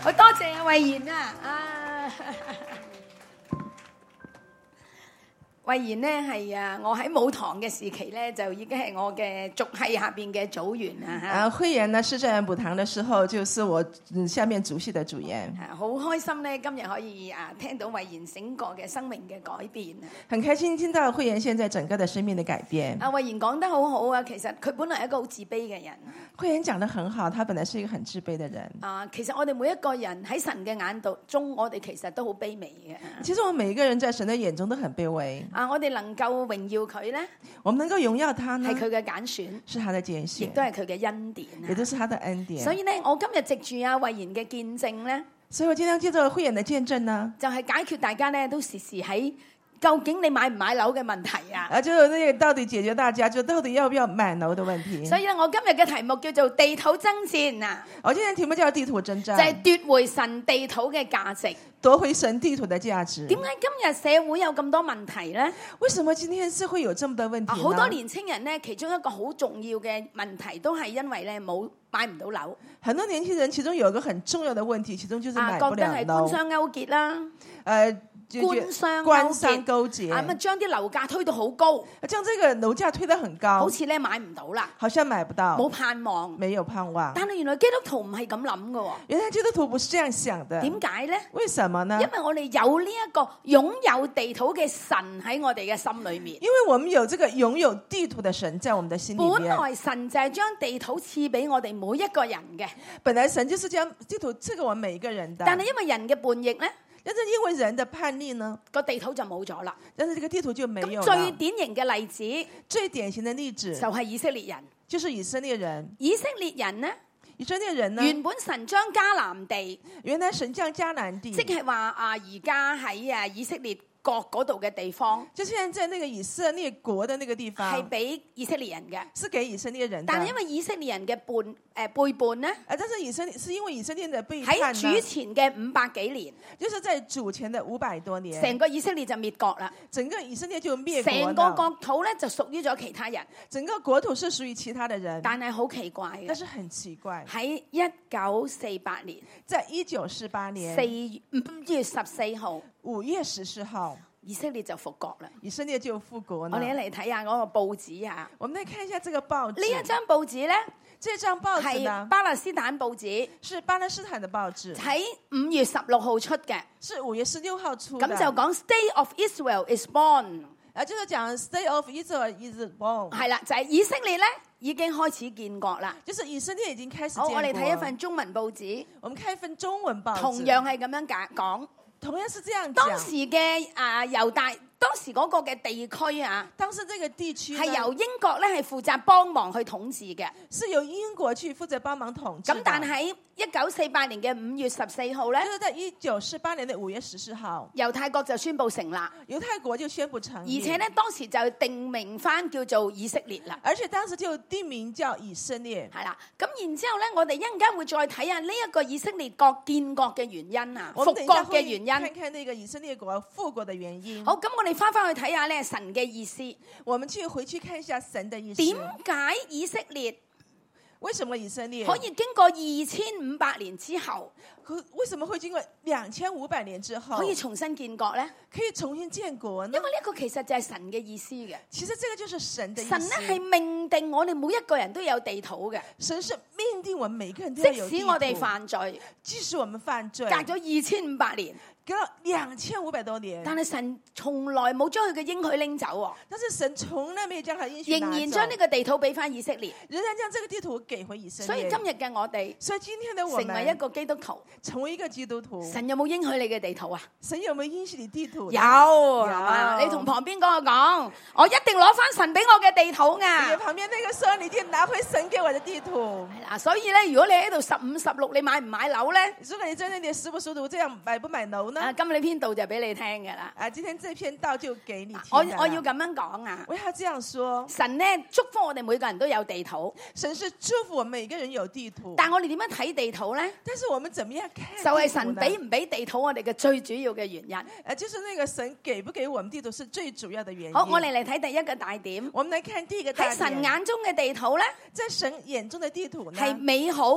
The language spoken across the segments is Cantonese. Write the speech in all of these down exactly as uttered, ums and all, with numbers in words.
好多謝啊慧賢啊，啊，慧賢呢係啊，我喺舞堂嘅時期咧就已經係我嘅族系下邊嘅組員啊嚇。 啊，慧妍呢是在舞堂的時候，就是我嗯下面族系的組員。 啊，好開心咧，今日可以啊聽到慧賢整個嘅生命嘅改變啊！ 很開心聽到慧妍現在整個的生命的改變。 啊，慧賢講得好好啊，其實佢本來係一個好自卑嘅人。 慧妍講得很好，他本來是一個很自卑的人。 啊，其實我哋每一個人喺神嘅眼度中，我哋其實都好卑微嘅。 其實我們每一個人在神的眼中都很卑微。 啊，我哋能夠榮耀佢咧， 我們能夠榮耀他呢， 係佢嘅揀選， 是他的揀亦選， 都係佢嘅恩典啊！ 也都是他的恩典。 所以咧，我今日藉住阿慧賢嘅見證咧， 所以我今天借着慧妍的見證呢， 就係解決大家咧都時時喺究竟你買唔買樓嘅問題啊！ 啊，就那個到底解決大家就到底要不要買樓的問題。 所以咧，我今日嘅題目叫做地土爭戰啊！ 我今天題目叫地土爭戰， 就係奪回神地土嘅價值。 奪回神地土的價值。 點解今日社會有咁多問題呢？ 為什麼今天是會有這麼多問題呢？ 好多年青人呢，其中一個好重要嘅問題都係因為咧冇買唔到樓。 很多年輕人其中有一個很重要的問題，其中就是買不啊，覺得了係官樓。 商勾結啦， 呃，就覺官商官勾商勾結， 結， 啊咁啊將啲樓價推到好高， 將這個樓價推得很高， 好似咧買唔到啦， 好像買不到， 冇盼望。 沒有盼望。 但係原來基督徒唔係咁諗嘅喎， 原來基督徒不是這樣想的， 點解呢？ 為什麼呢？ 因為我哋有呢一個擁有地土嘅神喺我哋嘅心裏面。 因為我們有這個擁有地土的神在我們的心裏面。 本來神就係將地土賜俾我哋每一個人嘅， 本來神就是將地土賜給我們每一個人的。 但係因為人嘅叛逆呢， 但是因為人的叛逆呢， 個地土就冇咗啦。 但是這個地土就沒有咁了。 最典型嘅例子最典型的例子就係以色列人。 就是以色列人。 以色列人呢， 以色列人呢， 原本神將迦南地， 原來神將迦南地， 即係話啊，而家喺啊以色列國嗰度嘅地方， 就現在在那個以色列國的那個地方， 係俾以色列人嘅。 是給以色列人的。 但係因為以色列人嘅叛誒、呃、背叛呢， 啊，但是以色列是因為以色列的背叛喺主呢， 前嘅五百幾年， 就是在主前的五百多年， 成個以色列就滅國啦。 整個以色列就滅國了， 成個國土咧就屬於咗其他人。 整個國土是屬於其他的人， 但係好奇怪嘅， 但是很奇怪， 喺一九四八年在一九四八年四五月十四號， 五月十四號， 以色列就復國啦。 以色列就復國了。 我哋一嚟睇下嗰個報紙啊， 我們來看一下這個報紙。 呢一張報紙咧這張報紙係呢， 巴勒斯坦報紙， 是巴勒斯坦的報紙， 喺五月十六號出嘅。 是五月十六號出的。 咁就講 State of Israel is born， 啊，就是講 State of Israel is born， 係啦，就係以色列咧已經開始建國啦。 就是以色列已經開始建好， 國。 我哋睇一份中文報紙， 我們看一份中文報紙， 同樣係咁樣講講。 同樣是這樣講。 當時嘅啊猶大，當時嗰個嘅地區啊， 當時這個地區呢係由英國咧係負責幫忙去統治嘅。 是由英國去負責幫忙統治的。 咁但係一九四八年嘅五月十四號咧就，是在一九四八年的五月十四號， 猶太國就宣布成立，而猶太國就宣布成立， 且咧當時就定名翻叫做以色列啦。 而且當時就定名叫以色列。 係啦，咁然之後咧，我哋一陣間會再睇下呢一個以色列國建國嘅原因啊，復我們等一下國嘅原因。 看看那個以色列國復國的原因。 好，咁我哋翻翻去睇下咧神嘅意思， 我們去回去看一下神的意思。 點解以色列為什麼以色列可以經過二千五百年之後， 可為什麼會經過兩千五百年之後可以重新建國咧？ 可以重新建國呢因？為呢一個其實就係神嘅意思嘅。 其實這個就是神的意思。 神咧係命定我哋每一個人都有地土嘅， 神是命定我們每個人都要有地土。 即使我哋犯罪， 即使我們犯罪， 隔咗二千五百年， 隔了兩千五百多年， 但係神從來冇將佢嘅應許拎走喎， 但是神從來沒有將他應許拿走， 仍然將呢個地土俾翻以色列。 仍然將這個地圖給回以色列。 所以今日嘅我哋所以今天的我們成為一個基督徒， 成為一個基督徒， 神有冇應許你嘅地圖啊？ 神有沒有應許你地圖？ 有，係嘛？你同旁邊嗰個講，我一定攞翻神俾我嘅地土你㗎。 旁邊那個說，你一定拿回神給我的地圖。 係啦，所以咧，如果你喺度十五十六，你買唔買樓咧？ 如果你在那裡十不十讀，這樣買不買樓呢？ 啊，今日呢篇道就俾你聽㗎啦。 啊，今天這篇道就給你聽我的。 我要咁樣講啊， 我要這樣說， 神咧祝福我哋每個人都有地土， 神是祝福我們每個人有地圖。 但我哋點樣睇地土咧？ 但是我們怎麼樣看地圖呢？ 就係神俾唔俾地土我哋嘅最主要嘅原因。 啊，就是那個神給不給我們地圖是最主要的原因。 好，我哋嚟睇第一個大點。 我們來看第一個大喺點。 神眼中嘅地土咧， 在神眼中的地圖呢， 係美好、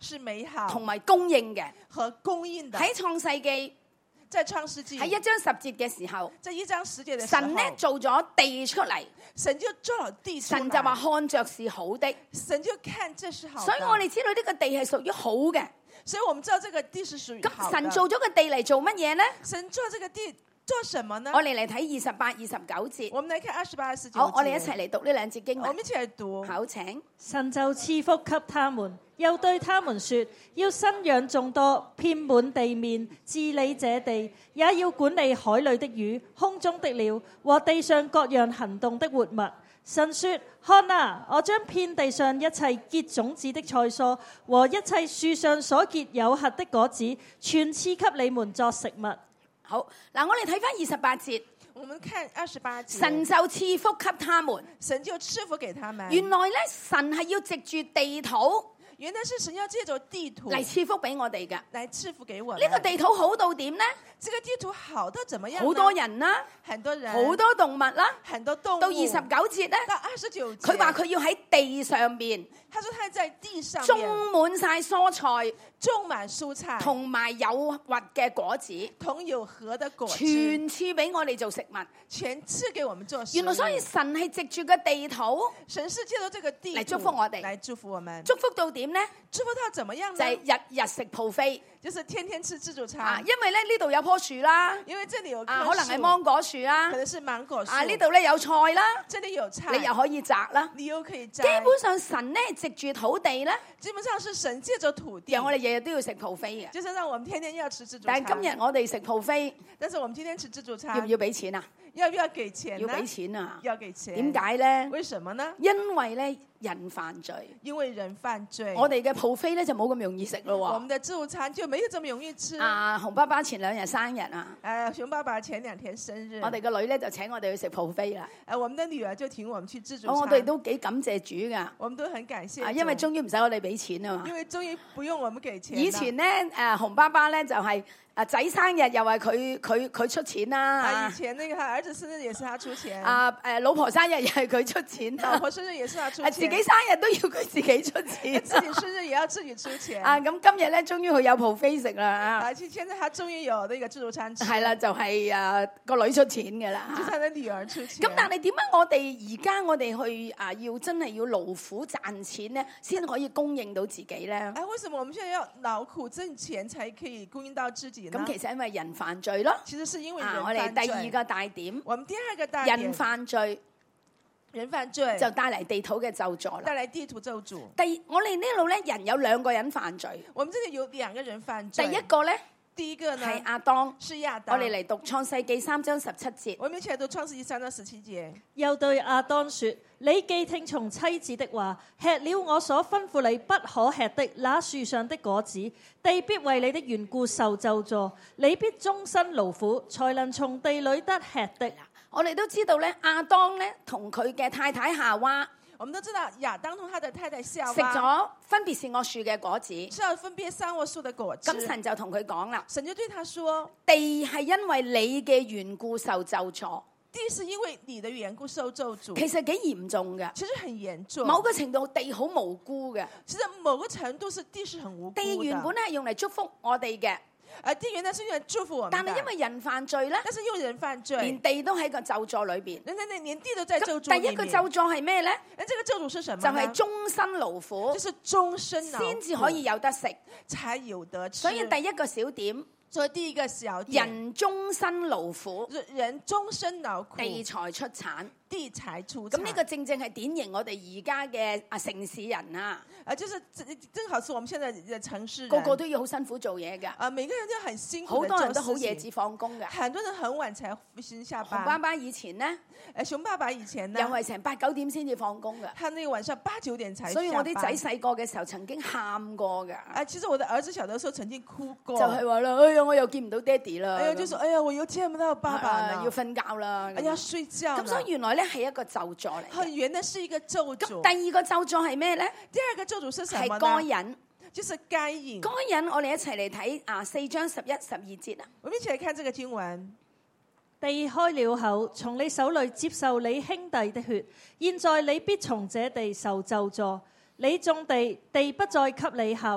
是美好同埋供應嘅。 和供應的。 喺創世記在創世紀喺一章十節嘅時候， 在一章十節的時候， 神咧做咗地出嚟， 神就做了地出來， 神就話看着是好的， 神就看這是好的。 所以我哋知道呢個地係屬於好嘅。 所以我們知道這個地是屬於好的。 咁神做咗個地嚟做乜嘢呢？ 神做這個地做什麼呢？ 我哋嚟睇二十八、二十九節。 我們來看二十八、二十九節。 好，我哋一齊嚟讀呢兩節經文。 我們一起來讀。 好，請。 神就賜福給他們，又對他們說：要生養眾多，遍滿地面，治理這地，也要管理海裏的魚、空中的鳥和地上各樣行動的活物。神說：看啊，我將遍地上一切結種子的菜蔬和一切樹上所結有核的果子，全賜給你們作食物。 好，嗱，我哋睇翻二十八節。 我們看二十八節。 神就賜福給他們， 神就賜福給他們。 原來咧，神係要藉住地土。 原來是神要借着地圖嚟賜福俾我哋嘅， 嚟賜福給我們。 呢個地土好到點呢？ 這個地圖好到怎麼樣？ 好多人啦， 很多人， 好多動物啦， 很多動物。 到二十九節咧， 到二十九節， 佢話佢要喺地上邊， 他說他在地上面種滿晒蔬菜， 種滿蔬菜， 同埋有核嘅果子， 同有核的果子， 全賜俾我哋做食物， 全賜給我們做食物。 原來所以神係藉住個地土， 神是借到這個地嚟祝福我哋， 嚟祝福我們。 祝福到點呢？ 祝福到怎麼樣呢？ 就係日日食 buffet， 就是天天吃自助餐。 啊，因為咧呢度有棵樹啦， 因為這裡有棵樹， 啊，可能係芒果樹啦， 可能是芒果樹。 啊，呢度咧有菜啦， 這裡有菜， 你又可以摘啦， 你又可以摘。 基本上神咧藉住土地咧， 基本上是神借着土地， 讓我哋日日都要食 buffet嘅， 就是讓我們天天要吃自助餐。 但係今日我哋食 buffet， 但是我們今天吃自助餐， 要唔要俾錢啊？ 要不要給錢？ 要俾錢啊！ 要給錢。 點解咧？ 為什麼呢？ 因為咧人犯罪， 因為人犯罪， 我哋嘅 buffet 咧就冇咁容易食咯。 我們的自助餐就沒有這麼容易吃。 啊，熊爸爸前兩日生日啊！ 誒，熊爸爸前兩天生日， 我哋個女咧就請我哋去食 buffet 啦。 誒，我們的女兒就請我們去自助餐。 我哋都幾感謝主噶。 我們都很感謝。 啊，因為終於唔使我哋俾錢啊嘛。 因為終於不用我們給錢。 以前咧，誒熊爸爸咧就係啊仔生日又係佢佢佢出錢啦。 啊，以前那個他兒子生日也是他出錢。 啊誒老婆生日又係佢出錢。 老婆生日也是他出錢。 自己生日都要佢自己出錢。 自己生日也要自己出錢。 啊，咁今日咧終於佢有 buffet食啦。 啊，現在他終於有呢個自助餐吃。 係啦，就係誒個女出錢㗎啦。 就係他的女兒出錢。 咁但係點解我哋而家我哋去啊要真係要勞苦賺錢咧，先可以供應到自己咧？ 啊，為什麼我們現在要勞苦掙錢才可以供應到自己呢？ 咁其實因為人犯罪咯。 其實是因為人啊， 犯罪。 我哋第二個大點。 我們第二個大點。 人犯罪。 人犯罪就帶嚟地土嘅咒詛啦。 帶嚟地土咒詛。 第我哋呢度咧，人有兩個人犯罪。 我們這裡有兩個人犯罪。 第一個咧， 第一個呢係亞當， 是亞當。 我哋嚟讀創世記三章十七節。 我們一起來讀創世記三章十七節。 又對亞當說：你既聽從妻子的話，吃了我所吩咐你不可吃的那樹上的果子，地必為你的緣故受咒詛，你必終身勞苦，才能從地裏得吃的。 我哋都知道咧，亞當咧同佢嘅太太夏娃， 我們都知道亞當同他的太太夏娃食咗分別善惡樹嘅果子， 是要分別善惡樹的果子。 咁神就同佢講啦， 神就對他說： 地係因為你嘅緣故受咒詛。 地是因為你的緣故受咒詛。 其實幾嚴重嘅， 其實很嚴重。 某個程度地好無辜嘅， 其實某個程度是地是很無辜的。 地原本係用嚟祝福我哋嘅。 啊！地原來是用來祝福我們， 但係因為人犯罪咧， 但是因為人犯罪， 連地都喺個咒詛裏邊。 人哋連地都在咒詛裏面。 第一個咒詛係咩咧？ 誒，這個咒詛是什麼？ 就係終身勞苦， 就是終身勞苦先至可以有得食， 才有得吃。 所以第一個小點， 所以第一個小點， 人終身勞苦， 人終身勞苦， 地才出產。 地才出產。 咁呢個正正係典型我哋而家嘅啊城市人啊， 啊，就是正好是我們現在嘅城市人， 個個都要好辛苦做嘢㗎。 啊，每個人都很辛苦， 好多人都好夜至放工㗎。 很多人很晚才先下班。 熊爸爸以前呢， 誒，熊爸爸以前呢， 又係成八九點先至放工㗎。 他那個晚上八九點才下班。 所以我啲仔細個嘅時候曾經喊過㗎。 啊，其實我的兒子小的時候曾經哭過， 就係話啦，哎呀，我又見唔到爹哋啦。 哎呀，就說哎呀，我又見唔到爸爸啦， 要瞓覺啦。 哎呀，睡覺。 咁所以原來咧係一個咒詛嚟嘅。 原來是一個咒詛。 咁第二個咒詛係咩咧？ 第二個咒詛是什麼呢？ 係該隱， 就是該隱。 該隱，我哋一齊嚟睇啊四章十一、十二節啊。 我們一起來看這個經文。 地開了口，從你手裏接受你兄弟的血，現在你必從這地受咒詛。你種地，地不再給你效力；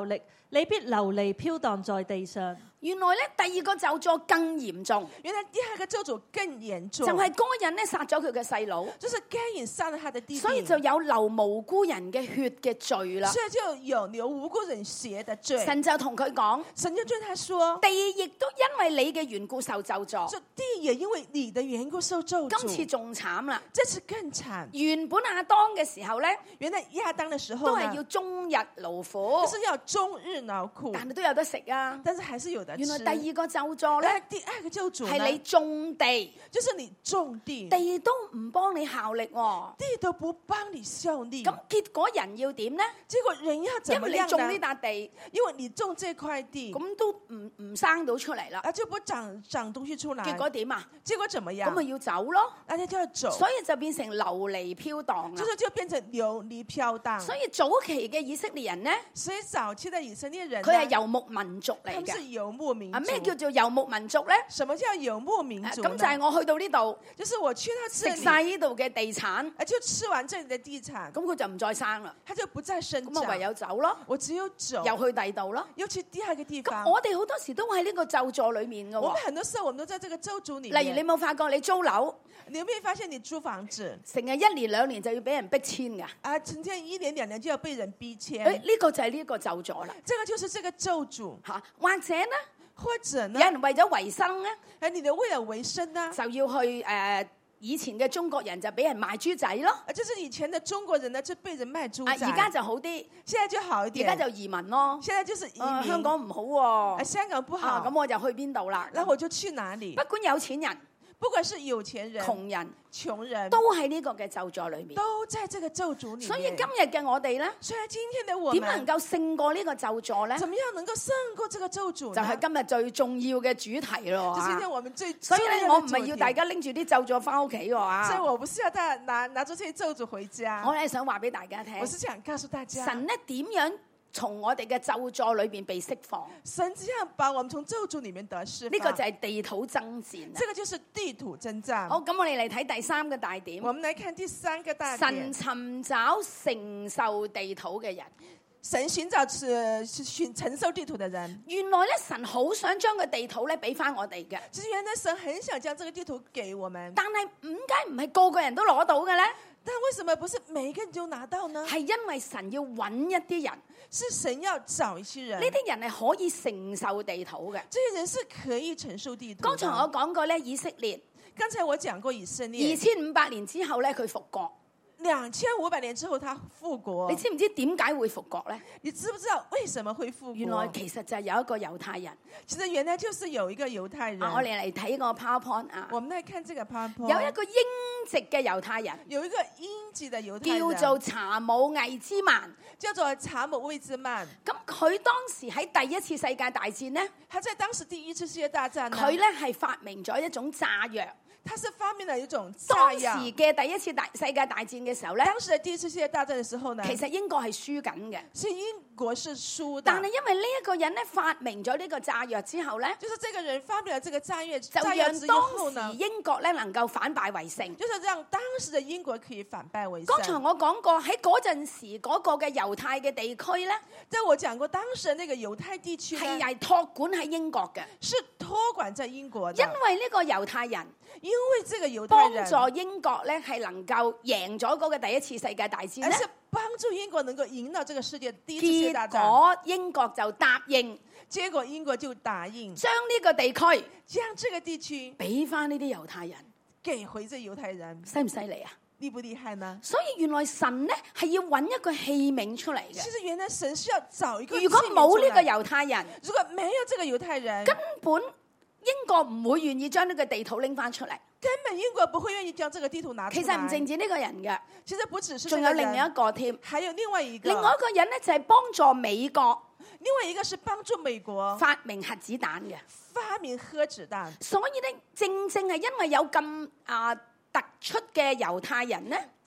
你必流離飄蕩在地上。 原來咧第二個咒詛更嚴重， 原來第二個咒詛更嚴重， 就係該隱咧殺咗佢嘅細佬， 就是該隱殺了他的弟弟， 所以就有流無辜人嘅血嘅罪啦。 所以就有流無辜人血的罪。 神就同佢講， 神就對他說， 地亦都因為你嘅緣故受咒詛， 這地也因為你的緣故受咒詛。 今次仲慘啦， 這次更慘。 原本亞當嘅時候咧， 原來亞當的時候都係要終日勞苦， 就是要終日勞苦， 但係都有得食啊。 但是還是有得吃。 原來第二個咒詛咧， 第二個咒詛係你種地， 就是你種地， 地都唔幫你效力喎， 地都不幫你效力。 咁結果人要點咧？ 結果人要怎麼樣呢？ 因為你種呢笪地， 因為你種這塊地， 咁都唔唔生到出嚟啦， 啊就不長長東西出來。 結果點啊？ 結果怎麼樣？ 咁咪要走咯， 大家就要走， 所以就變成流離飄蕩啦。 就是就變成流離飄蕩。 所以早期嘅以色列人呢， 所以早期的以色列人， 佢係游牧民族嚟嘅。 他們是游牧民族。 啊，咩叫做游牧民族咧？ 什麼叫游牧民族呢？ 咁就係我去到呢度， 就是我去到這裡食晒呢度嘅地產， 啊，就吃完這裡的地產， 咁佢就唔再生啦， 他就不再生長。 咁我唯有走咯， 我只有走， 又去第二度咯。 又去第二個地方。 咁我哋好多時都喺呢個咒詛裏面嘅我們喎。 很多時候，我們都在這個咒詛裡面。 例如你冇發覺你租樓， 你有沒有發現你租房子， 成日一年兩年就要俾人逼遷㗎？ 啊，成天一年兩年就要被人逼遷。 誒，呢個就係呢個咒詛啦。 這個就是這個咒詛。 嚇，或者呢， 或者呢， 有人為咗維生咧， 誒，你的為了維生呢， 就要去誒、呃、以前嘅中國人就俾人賣豬仔咯。 啊，就是以前的中國人呢，就被人賣豬啊， 仔。 而家就好啲， 現在就好一而點。 家就移民咯。 現在就是移啊， 民。 香港唔好喎、 啊，香港不好， 啊，咁我就去邊度啦？ 然後我就去哪裡？ 不管有錢人、 不管是有錢人、 窮人， 窮人， 都喺呢個嘅咒詛裏面。 都在這個咒詛裡面。 所以今日嘅我哋咧， 所以今天的我點們能夠勝過呢個咒詛咧？ 怎麼樣能夠勝過這個咒詛呢？ 就係今日最重要嘅主題咯。 就今天我們最所以咧，我唔係係要大家拎住啲咒詛翻屋企喎。 所以我不是要大家拿拿住這些咒詛回家。 我咧想話俾大家聽， 我是想告訴大家， 神咧點樣從我哋嘅咒詛裏邊被釋放？ 神只要把我們從咒詛裡面得釋放。 呢個就係地土爭戰。 這個就是地土征戰。 好，咁我哋嚟睇第三個大點。 我們來看第三個大神點。 尋找承受地土嘅人。 神尋找是尋承受地土的人。 原來咧，神好想將個地土咧俾翻我哋嘅。 其實原來神很想將這個地土給我們， 但係點解唔係個個人都攞到嘅咧？ 但為什麼不是每一個人都拿到呢？ 係因為神要揾一啲人， 是神要找一些人， 呢啲人係可以承受地土嘅。 這些人是可以承受地土的。 剛才我講過咧，以色列剛才我講過以色列二千五百年之後咧，佢復國。 兩千五百年之後，他復國。 你知唔知點解會復國咧？ 你知不知道為什麼會復國？ 原來其實就係有一個猶太人。 其實原來就是有一個猶太人。 啊、我哋嚟睇個 PowerPoint 啊。 我們來看這個 PowerPoint。 有一個英籍嘅猶太人， 有一個英籍的猶太人， 叫做查姆魏茲曼， 叫做查姆魏茲曼。 咁佢當時喺第一次世界大戰呢， 他在當時第一次世界大戰呢， 佢咧係發明咗一種炸藥。 他是發明了一種炸當藥。 時嘅第一次大世界大戰嘅時候咧， 當時的第一次世界大戰嘅時候呢， 其實英國係輸緊嘅。 是英國是輸的。 但係因為呢一個人咧發明咗呢個炸藥之後咧， 就是這個人發明了這個炸藥， 就炸藥之讓後呢當時英國咧能夠反敗為勝。 就是讓當時的英國可以反敗為勝。 剛才我講過喺嗰陣時嗰個嘅猶太嘅地區咧， 即係我講過當時那個猶太地區係係託管喺英國嘅， 是託管在英國的。 因為呢個猶太人， 因為這個猶太人幫助英國咧係能夠贏咗嗰個第一次世界大戰咧， 而是幫助英國能夠贏到這個世界第一次世界大戰。 結果英國就答應， 結果英國就答應將呢個地區將這個地區俾翻呢啲猶太人， 給回這猶太人， 犀唔犀利啊？ 厲不厲害呢？ 所以原來神咧係要揾一個器皿出嚟嘅。 其實原來神是要找一個。 如果冇呢個猶太人， 如果沒有這個猶太人， 根本英國唔會願意將呢個地土拎翻出嚟。 根本英國不會願意將這個地圖拿出來。 其實唔淨止呢個人嘅， 其實不只是仲有另一個添， 還有另外一個。 另外一個人咧就係幫助美國， 另外一個是幫助美國發明核子彈嘅， 發明核子彈。 所以咧正正係因為有咁啊突出嘅猶太人咧，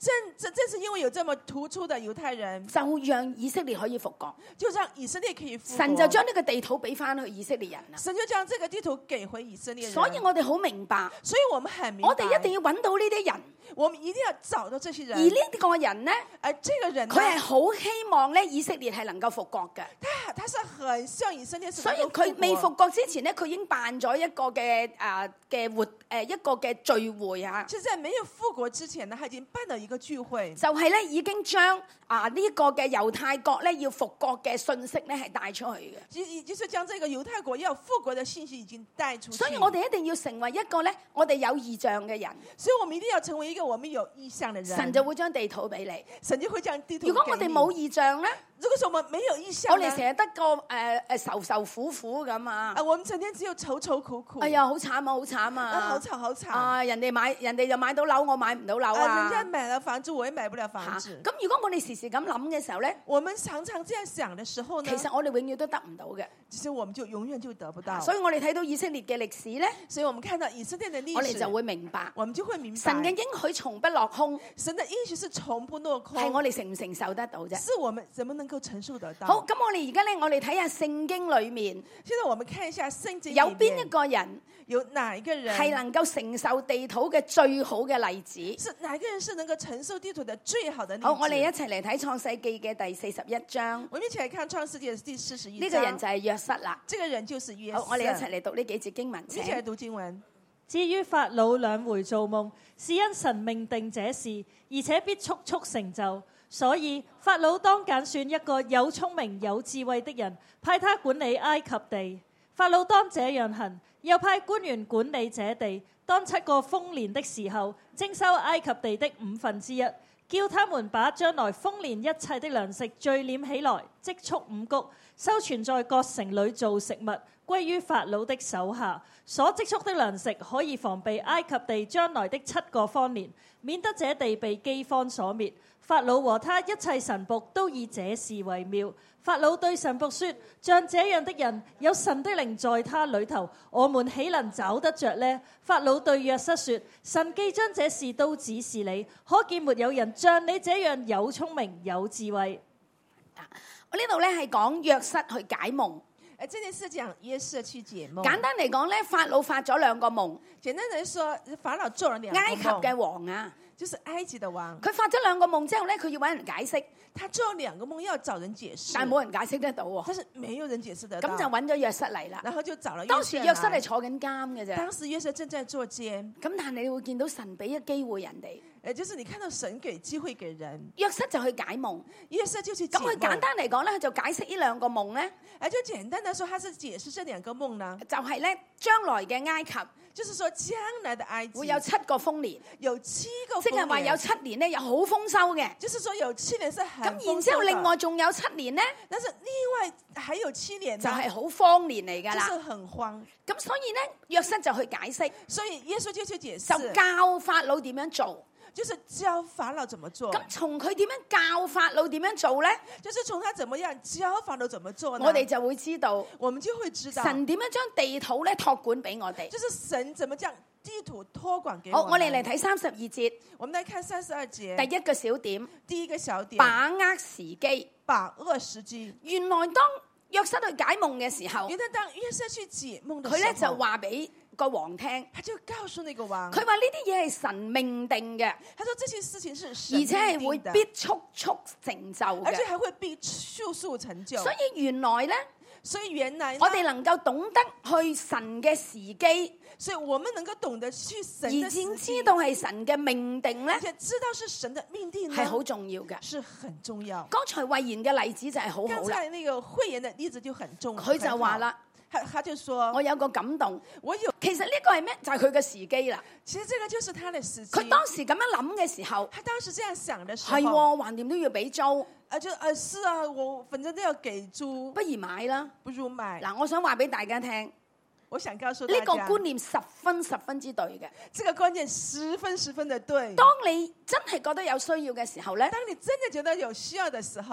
正正正是因為有這麼突出的猶太人， 就讓以色列可以復國， 就讓以色列可以復國。 神就將呢個地土俾翻去以色列人啦。 神就將這個地圖給回以色列人。 所以我哋好明白， 所以我們很明白， 我哋一定要揾到呢啲人， 我們一定要找到這些人。 而呢個人呢， 而這個人呢， 佢係好希望咧以色列係能夠復國嘅。 他他是很希望以色列是所以佢未復國之前呢，佢已經辦咗一個嘅誒嘅活誒、呃、一個嘅聚會啊。 就在沒有復國之前呢，他已經辦了一個聚會， 就係咧已經將啊呢個嘅猶太國咧要復國嘅信息咧係帶出去嘅。 就就是將這個猶太國要復國的信息已經帶出去。 所以我哋一定要成為一個咧我哋有異象嘅人。 所以我們一定要成為一個我們有異象的人。 神就會將地土俾你。 神就會將地土給你。 如果我哋冇異象咧， 如果說我們沒有異象， 我哋成日得個誒誒愁愁苦苦咁啊。 啊，我們整天只有愁愁苦苦。 哎呀，好慘啊，好慘啊！ 啊，好慘好慘。 啊，人哋買人哋就買到樓，我買唔到樓啊。 人家買了房子，我也買不了房子。 咁如果我哋時時咁諗嘅時候咧， 我們常常這樣想的時候呢， 其實我哋永遠都得唔到嘅。 其實我們就永遠就得不到。 所以我哋睇到以色列嘅歷史咧， 所以我們看到以色列的歷史， 我哋就會明白， 我們就會明白神嘅應許從不落空。 神的應許是從不落空， 係我哋承唔承受得到啫？ 是我們怎麼能夠承受得到？ 好，咁我哋而家咧，我哋睇下聖經裏面， 現在我們看一下聖經有邊一個人有哪一個人係能夠承受地土嘅最好嘅例子？ 是哪一個人是能夠承受地土的最好的例子？ 好，我哋一齊嚟睇創世記嘅第四十一章。 我們一起來看創世記的第四十一章。 呢個人就係約瑟啦。 這個人就是約瑟。 好，我哋一齊嚟讀呢幾節經文。 一起來讀經文。 至於法老兩回做夢，是因神命定這事，而且必速速成就。所以法老當揀選一個有聰明有智慧的人，派他管理埃及地。法老當這樣行，又派官員管理這地。當七個豐年的時候，徵收埃及地的五分之一，叫他們把將來豐年一切的糧食聚斂起來，積蓄五穀，收存在各城裏做食物，歸於法老的手下。所積蓄的糧食可以防備埃及地將來的七個荒年，免得這地被饑荒所滅。法老和他一切臣僕都以這事為妙。法老對臣僕說：像這樣的人，有神的靈在他裏頭，我們豈能找得着呢？法老對約瑟說：神既將這事都指示你，可見沒有人像你這樣有聰明有智慧。 我呢度咧係講約瑟去解夢。 誒，這件事講約瑟去解夢。簡單嚟講咧，法老發咗兩個夢。 簡單嚟說，法老做了兩個夢。 埃及嘅王啊， 就是埃及的王。 佢發咗兩個夢之後咧，佢要揾人解釋。 他做兩個夢要找人解釋， 但係冇人解釋得到喎。 但是沒有人解釋得到。 咁就揾咗約瑟嚟啦。 然後就找了約瑟。 當時約瑟係坐緊監嘅啫。 當時約瑟正在坐監。 咁但係你會見到神俾咗機會人哋。 誒，就是你看到神給機會給人。 約瑟就去解夢。 約瑟就去解夢。咁佢簡單嚟講咧，佢就解釋呢兩個夢咧。 誒，就簡單地說，他是解釋這兩個夢呢， 就係咧將來嘅埃及。 就是說將來的埃及會有七個豐年， 有七個豐年， 即係話有七年咧有好豐收嘅。 就是說有七年是很豐收的。 咁然之後另外仲有七年咧， 但是另外還有七年就係好荒年嚟㗎啦， 就是很荒。 咁所以咧約瑟就去解釋， 所以耶穌就去解釋， 就教法老點樣做。 就是教法老怎麼做。 咁從佢點樣教法老點樣做咧？ 就是從他怎麼樣教法老怎麼做呢？ 我哋就會知道， 我們就會知道神點樣將地土咧託管俾我哋。 就是神怎麼將地土託管給我。 好，我哋嚟睇三十二節。 我們來看三十二節。 第一個小點， 第一個小點， 把握時機， 把握時機。 原來當約瑟去解夢嘅時候， 原來當約瑟去解夢的時候， 佢咧就話俾個王聽， 他就告訴那個王， 佢話呢啲嘢係神命定嘅， 他說這些事情是神而且係會必速速成就嘅， 而且還會必速速成就。 所以原來咧， 所以原來我哋能夠懂得去神嘅時機， 所以我們能夠懂得去神的時機， 而先知道係神嘅命定咧， 而且知道是神的命定係好重要嘅， 是很重要。 剛才慧妍嘅例子就係好好啦， 剛才那個慧妍的例子就很重要， 佢就話啦。 他他就說：我有個感動， 我有。 其實呢個係咩？就係佢嘅時機啦。 其實這個就是他的時機。 佢當時咁樣諗嘅時候， 他當時這樣想的時候， 係喎，橫掂都要俾租。 啊，就啊，是啊，我反正都要給租， 不如買啦， 不如買。 嗱，我想話俾大家聽， 我想告訴大家， 呢個觀念十分十分之對嘅。 這個觀念十分十分的對。 當你真係覺得有需要嘅時候咧， 當你真的覺得有需要的時候。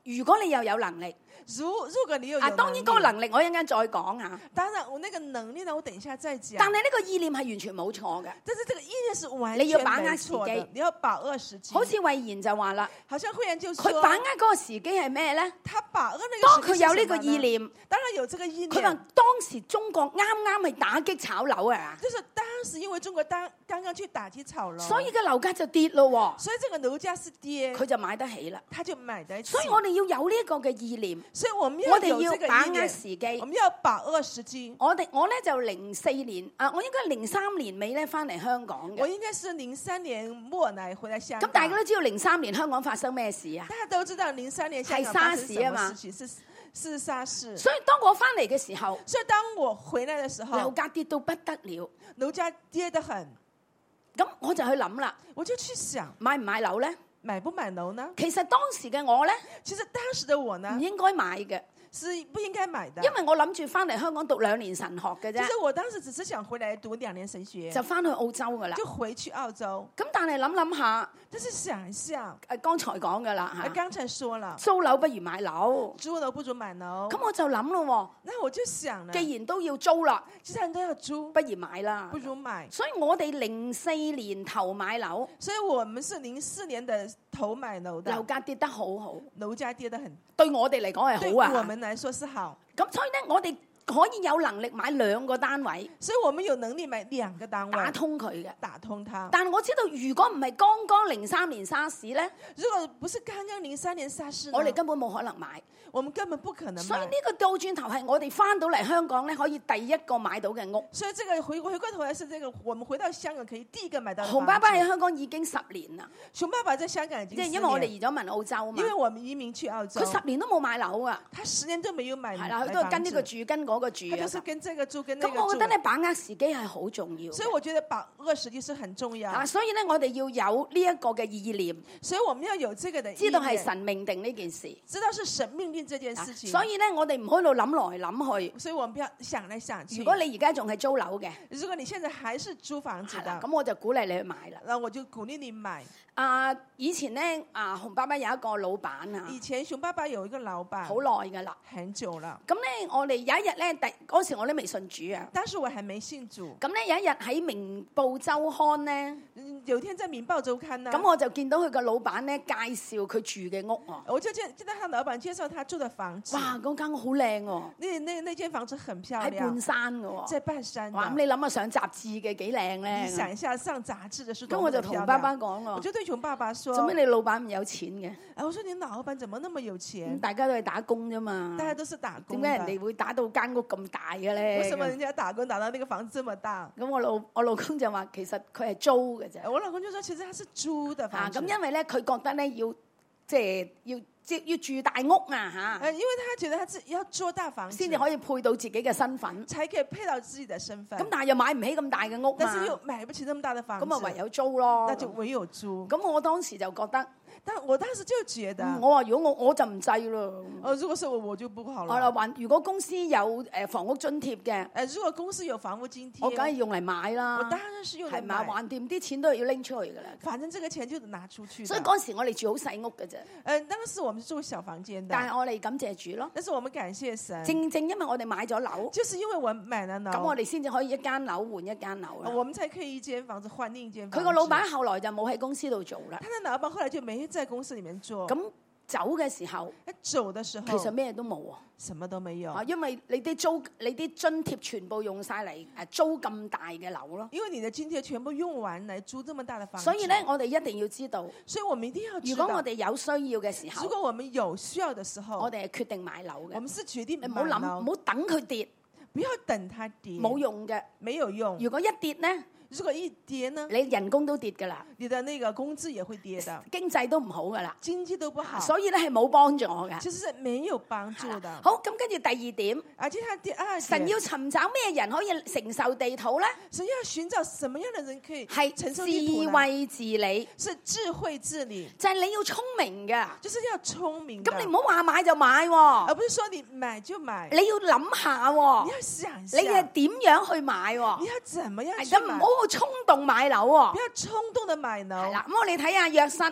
如果你又有能力， 如如果你有啊， 有當然嗰個能力我一陣間再講啊。 當然我那個能力呢，我等一下再講。 但係呢個意念係完全冇錯嘅。 但是這個意念是完你要全把握時沒錯的機， 你要把握時機。 好似慧賢就話啦， 好像慧賢就說， 佢把握嗰個時機係咩咧？ 他把握那當個時機佢有呢個是什麼呢意念， 當然有這個意佢話念。 當時中國啱啱係打擊炒樓啊， 就是當時因為中國當剛剛去打擊炒樓， 所以嘅樓價就跌咯喎， 所以這個樓價是跌， 佢就買得起啦。 他就買得起。 所以我哋要有呢一個嘅意念， 所以我們我哋要有這個要把握意念， 時機我。們要把握時機。 我哋我咧就零四年啊，我應該零三年尾咧翻嚟香港嘅。 我應該是零三年末來回來香港。 咁大家都知道零三年香港發生咩事啊？ 大家都知道零三年香港發生什麼事情，是是沙士。 所以當我翻嚟嘅時候， 所以當我回來的時候， 樓價跌到不得了， 樓價跌得很， 咁我就去諗啦， 我就去想買唔買樓咧？ 買不買樓呢？ 其實當時嘅我咧， 其實當時的我呢唔，應該買嘅， 是不應該買的， 因為我諗住翻嚟香港讀兩年神學嘅啫， 其實我當時只是想回來讀兩年神學， 就翻去澳洲噶啦。 就回去澳洲。 咁但係諗諗下， 但是想一想， 誒剛才講噶啦嚇， 啊，剛才說了， 租樓不如買樓， 租樓不如買樓。 咁我就諗咯那我就想了， 喎，既然都要租啦， 既然都要租， 不如買啦不。如買。 所以我哋零四年頭買樓， 所以我們是零四年的頭買樓的， 樓價跌得好好， 樓價跌得很， 對我哋嚟講對係好啊。 我們來說是好。 咁所以咧，我哋可以有能力買兩個單位， 所以我們有能力買兩個單位， 打通佢嘅。 打通它。 但係我知道，如果唔係剛剛零三年沙士咧， 如果不是剛剛零三年沙士呢， 我哋根本冇可能買。 我們根本不可能買所以呢。個倒轉頭係我哋翻到嚟香港咧，可以第一個買到嘅屋。 所以這個回回過頭來是這個，我們回到香港可以第一個買到的房子。 洪爸爸喺香港已經十年啦， 熊爸爸在香港已經即係十年， 因為我哋移咗民澳洲嘛因，為我們移民去澳洲， 佢十年都冇買樓啊， 他十年都沒有買， 係啦，佢都係跟呢個住跟嗰個住啊他就是。跟這個住跟那個咁我覺得住。 咧，把握時機係好重要嘅。 所以我覺得把握時機是很重要。 啊，所以咧，我哋要有呢一個嘅意念， 所以我們要有這個的意念， 知道係神命定呢件事。 知道是神命令這件事情。 所以咧，我哋唔好喺度諗來諗去。 所以我們不要想來想去。 如果你而家仲係租樓嘅， 如果你現在還是租房子係啦， 的， 咁我就鼓勵你去買啦。 那我就鼓勵你買。 啊，以前咧，啊，洪爸爸有一個老闆啊， 以前熊爸爸有一個老闆， 好耐噶啦。 很久了。 咁咧，我哋有一日咧，第嗰時我都未信主啊。 當時我還沒信主。 咁咧有一日喺《明報周刊》咧， 嗯有一天在《明報週刊》呢， 咁我就見到佢個老闆咧介紹佢住嘅屋啊。 我就見見到他老闆介紹他住的房子。 哇，嗰間屋好靚喎， 那那那間房子很漂喺亮半，山嘅喎。 在半山的。 哇，咁你諗下上雜誌嘅幾靚咧你？想一下上雜誌的是多咁我就麼的漂同爸爸亮。 講喎， 我就對熊爸爸說： 做咩你老闆咁有錢嘅？ 哎，我說你老闆怎麼那麼有錢？ 大家都係打工啫嘛。 大家都是打工點的。 解人哋會打到間屋咁大嘅咧？ 為什麼人家打工打到那個房子這麼大？ 咁我老我老公就話其實佢係租嘅啫。 我老公就說其實他是租的啊， 房子。 咁因為咧佢覺得咧要即係要即係要住大屋啊嚇， 呃，因為他覺得他自己要租大房子， 先至可以配到自己嘅身份。 才可以配到自己的身份。 咁但係又買唔起咁大嘅屋但是又嘛， 買不起那麼大的房子， 咁啊唯有租咯。 那就唯有租。 咁我當時就覺得， 但我當時就覺得， 嗯我話如果我我就唔制咯。 哦，如果是我我就不好我啦了。 還如果公司有誒房屋津貼嘅， 呃，如果公司有房屋津貼， 我梗係用嚟買我啦。 當然是用來係嘛， 買。 橫掂啲錢都係要拎出去㗎啦。 反正這個錢就拿出去的。 所以嗰時我哋住好細屋嘅啫， 呃，當時我們是住小房間的， 但係我哋感謝主咯。 但是我們感謝神， 正正因為我哋買咗樓， 就是因為我買了樓， 咁我哋先至可以一間樓換一間樓啦。 呃我們才可以一間房子換另一間房子。 佢個老闆後來就冇喺公司度做啦。 他的老闆後來就沒在公司裡面做。 咁走嘅時候， 他走的時候， 其實咩都冇啊！ 什麼都沒有。 啊，因為你啲租、你啲津貼全部用晒嚟誒租咁大嘅樓咯。 因為你的津貼全部用完來租這麼大的房子。 所以咧，我哋一定要知道， 所以我們一定要知如道， 果我哋有需要嘅時候， 如果我們有需要的時候， 我哋係決定買樓嘅。 我們是決定你唔好諗， 買樓唔好等佢跌， 不要等它跌， 冇用嘅。 沒有用。 如果一跌咧， 如果一跌呢， 你人工都跌噶啦， 你的那個工資也會跌的， 經濟都唔好噶啦， 經濟都不好， 所以咧係冇幫助嘅。 其實是沒有幫助的。 好，咁跟住第二點， 而且他第二點， 神要尋找咩人可以承受地土咧？ 神要尋找什麼樣的人可以係承受地土呢？ 智慧治理， 是智慧治理， 就係你要聰明嘅。 就是要聰明的。 咁你唔好話買就買喎， 而不是說你買就買， 你要諗下喎你，要想一下， 你係點樣去買喎？ 你要怎麼樣係去買？ 咁唔好衝動買樓喎不。要衝動的買樓。 係啦，咁我哋睇下約瑟， 我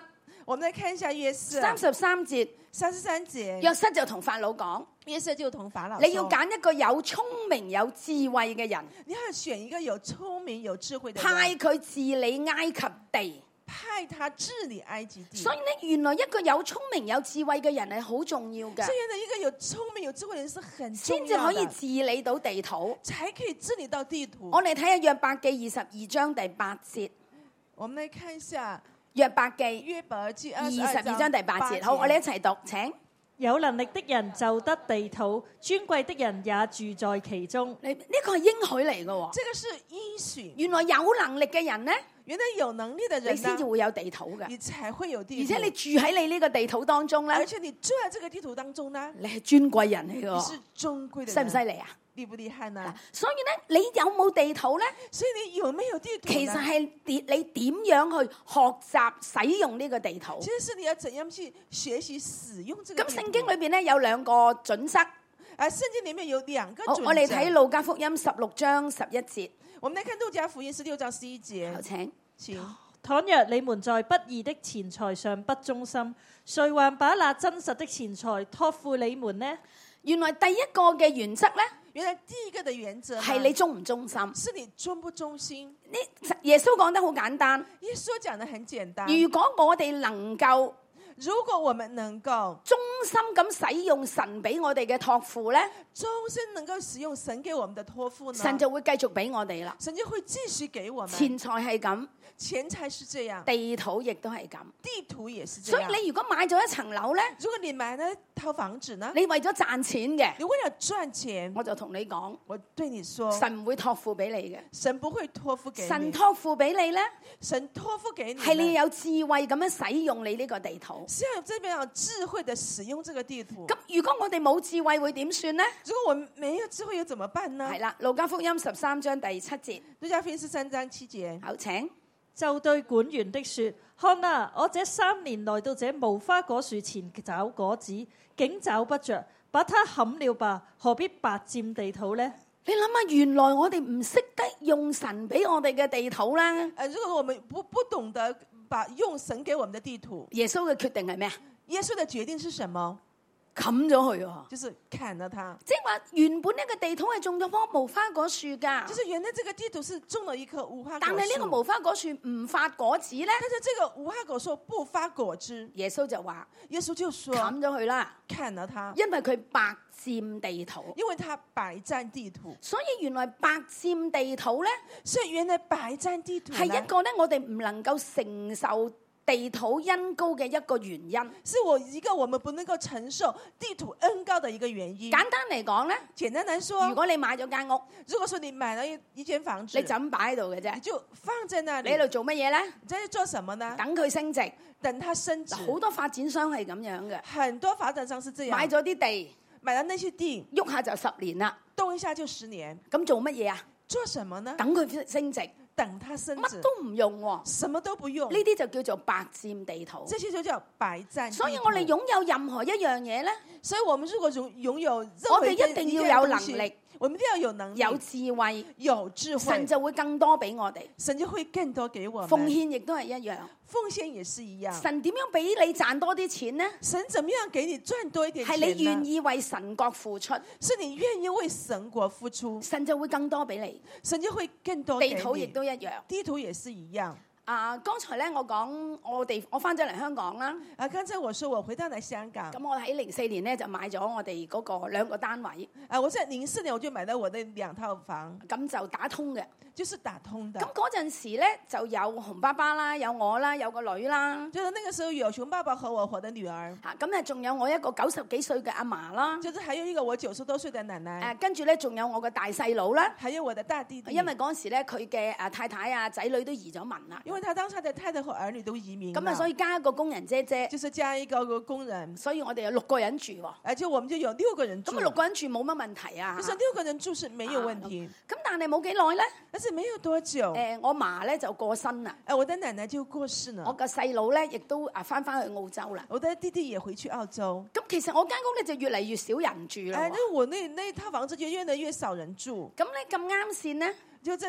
我們來看一下約瑟三十三節， 三十三節， 約瑟就同法老講： 約瑟就同法老說， 你要揀一個有聰明有智慧嘅人， 你要選一個有聰明有智慧的人， 派佢治理埃及地。 派他治理埃及地。 所以咧，原來一個有聰明有智慧嘅人係好重要嘅， 所以呢，一個有聰明有智慧的人是很重先至要的， 可以治理到地土， 才可以治理到地圖。 我哋睇下約伯記二十二章第八節。 我們來看一下約伯記約伯記二二十二章第八節。好，我哋一齊讀，請。 有能力的人就得地土，尊貴的人也住在其中。 你呢個係應許嚟嘅， 這個是應許。 原來有能力嘅人呢， 原來有能力的人， 你先至會有地土嘅， 你才會有地土。 而且你住喺你呢個地土當中咧， 而且你住喺這個地圖當中呢， 你係尊貴人嚟你嘅， 是尊貴的人， 犀唔犀利啊？ 厲不厲害呢？ 所以咧，你有冇地土咧？ 所以你有沒有地圖呢？ 其實係你你點樣去學習使用呢個地圖？ 其實是你要怎樣去學習使用這個地圖。 咁聖經裏邊咧有兩個準則。 啊，聖經裏面有兩個準則。 好，我哋睇路加福音十六章十一節。 我們來看路加福音十六章十一節。 好，請。 請。 倘若你們在不義的錢財上不忠心，誰還把那真實的錢財託付你們呢？ 原來第一個嘅原則咧， 原來第一個的原則係你忠唔忠心， 是你忠不忠心。 呢耶穌講得好簡單。 耶穌講得很簡單。 如果我哋能夠， 如果我們能夠忠心咁使用神俾我哋嘅託付咧， 終身能夠使用神給我們的託付呢， 神就會繼續俾我哋啦。 神就會繼續給我們。 錢財係咁， 錢財是這樣， 地土亦都係咁， 地圖也是這樣。 所以你如果買咗一層樓咧， 如果你買了套房子呢， 你為咗賺錢嘅， 你為了賺錢， 我就同你講， 我對你說， 神唔會託付俾你嘅， 神不會託付給你。 神託付俾你咧， 神託付給你， 係你有智慧咁樣使用你呢個地圖。 是要有這邊有智慧的使用這個地圖。 咁如果我哋冇智慧會點算呢？ 如果我們沒有智慧又怎麼辦呢？ 係啦，路加福音十三章第七節。 路加福音十三章七節。 好，請。 就對管園的說：看啊，我這三年來到這無花果樹前找果子，竟找不着，把它砍了吧，何必白佔地土呢？ 你諗下，原來我哋唔識得用神俾我哋嘅地土啦。 誒，如果我們不不懂得把用神給我們的地圖， 耶穌嘅決定係咩啊？ 耶穌的決定是什麼？ 冚咗佢喎， 就是砍了它。 即係話原本呢個地土係種咗棵無花果樹噶， 就是原來這個地圖是種了一棵無花果樹， 但係呢個無花果樹唔發果子咧。 但是這個無花果樹不發果子， 耶穌就話： 耶穌就說冚咗佢啦， 砍了它， 因為佢白佔地土。 因為它白佔地圖。 所以原來白佔地土咧， 所以原來白佔地圖係一個咧我哋唔能夠承受地土恩膏嘅一個原因， 是我一個我們不能夠承受地土恩膏的一個原因。 簡單嚟講咧， 簡單來說， 如果你買咗間屋， 如果說你買了一一間房子， 你就咁擺喺度嘅啫， 你就放在那裏， 你喺度做乜嘢咧？ 你在做什麼呢？ 等佢升值， 等它升值。 好多發展商係咁樣嘅， 很多發展商是這樣， 買咗啲地， 買了那些地， 喐下就十年啦， 動一下就十年。 咁做乜嘢啊？ 做什麼呢？ 等佢升值。 等它升值， 乜都唔用喎， 什麼都不用， 呢啲就叫做白佔地土。 這些就叫白佔地土。 所以我哋擁有任何一樣嘢咧， 所以我們如果擁擁有， 我哋一定要有能力， 我們一定要有能力， 有智慧， 有智慧， 神就會更多俾我哋， 神就會更多給我們。 奉獻亦都係一樣， 奉獻也是一樣。 神點樣俾你賺多啲錢呢？ 神怎麼樣給你賺多一點錢呢？ 係你願意為神國付出， 是你願意為神國付出， 神就會更多俾你， 神就會更多給你。 地土亦都一樣， 地圖也是一樣。 啊，剛才咧我講我哋我翻咗嚟香港啦。 啊，剛才我說我回到嚟香港。 咁我喺零四年咧就買咗我哋嗰個兩個單位。 啊，我在零四年我就買到我的兩套房。 咁就打通嘅， 就是打通的。 咁嗰陣時咧就有熊爸爸啦，有我啦，有個女啦。 就是那個時候有熊爸爸和我和的女兒。 嚇，咁啊仲有我一個九十幾歲嘅阿嫲啦。 就是還有一個我九十多歲嘅奶奶。 誒，跟住咧仲有我嘅大細佬啦。 還有我的大弟弟。 因為嗰陣時咧佢嘅誒太太啊仔女都移咗民啦。 因為他當時的太太和兒女都移民。 咁啊，所以加一個工人姐姐。 就是加一個個工人。 所以我哋有六個人住喎。 而且我們就有六個人住。 咁六個人住冇乜問題啊。 就是六個人住是沒有問題。 咁、啊、但係冇幾耐咧， 但是沒有多久。 誒，我嫲咧就過身啦。 誒，我的奶奶就過世了。 我個細佬咧亦都啊翻翻去澳洲啦。 我的弟弟也回去澳洲。 咁其實我間屋咧就越嚟越少人住啦。 誒，那我那那套房子就越來越少人住。 咁咧咁啱線咧， 就在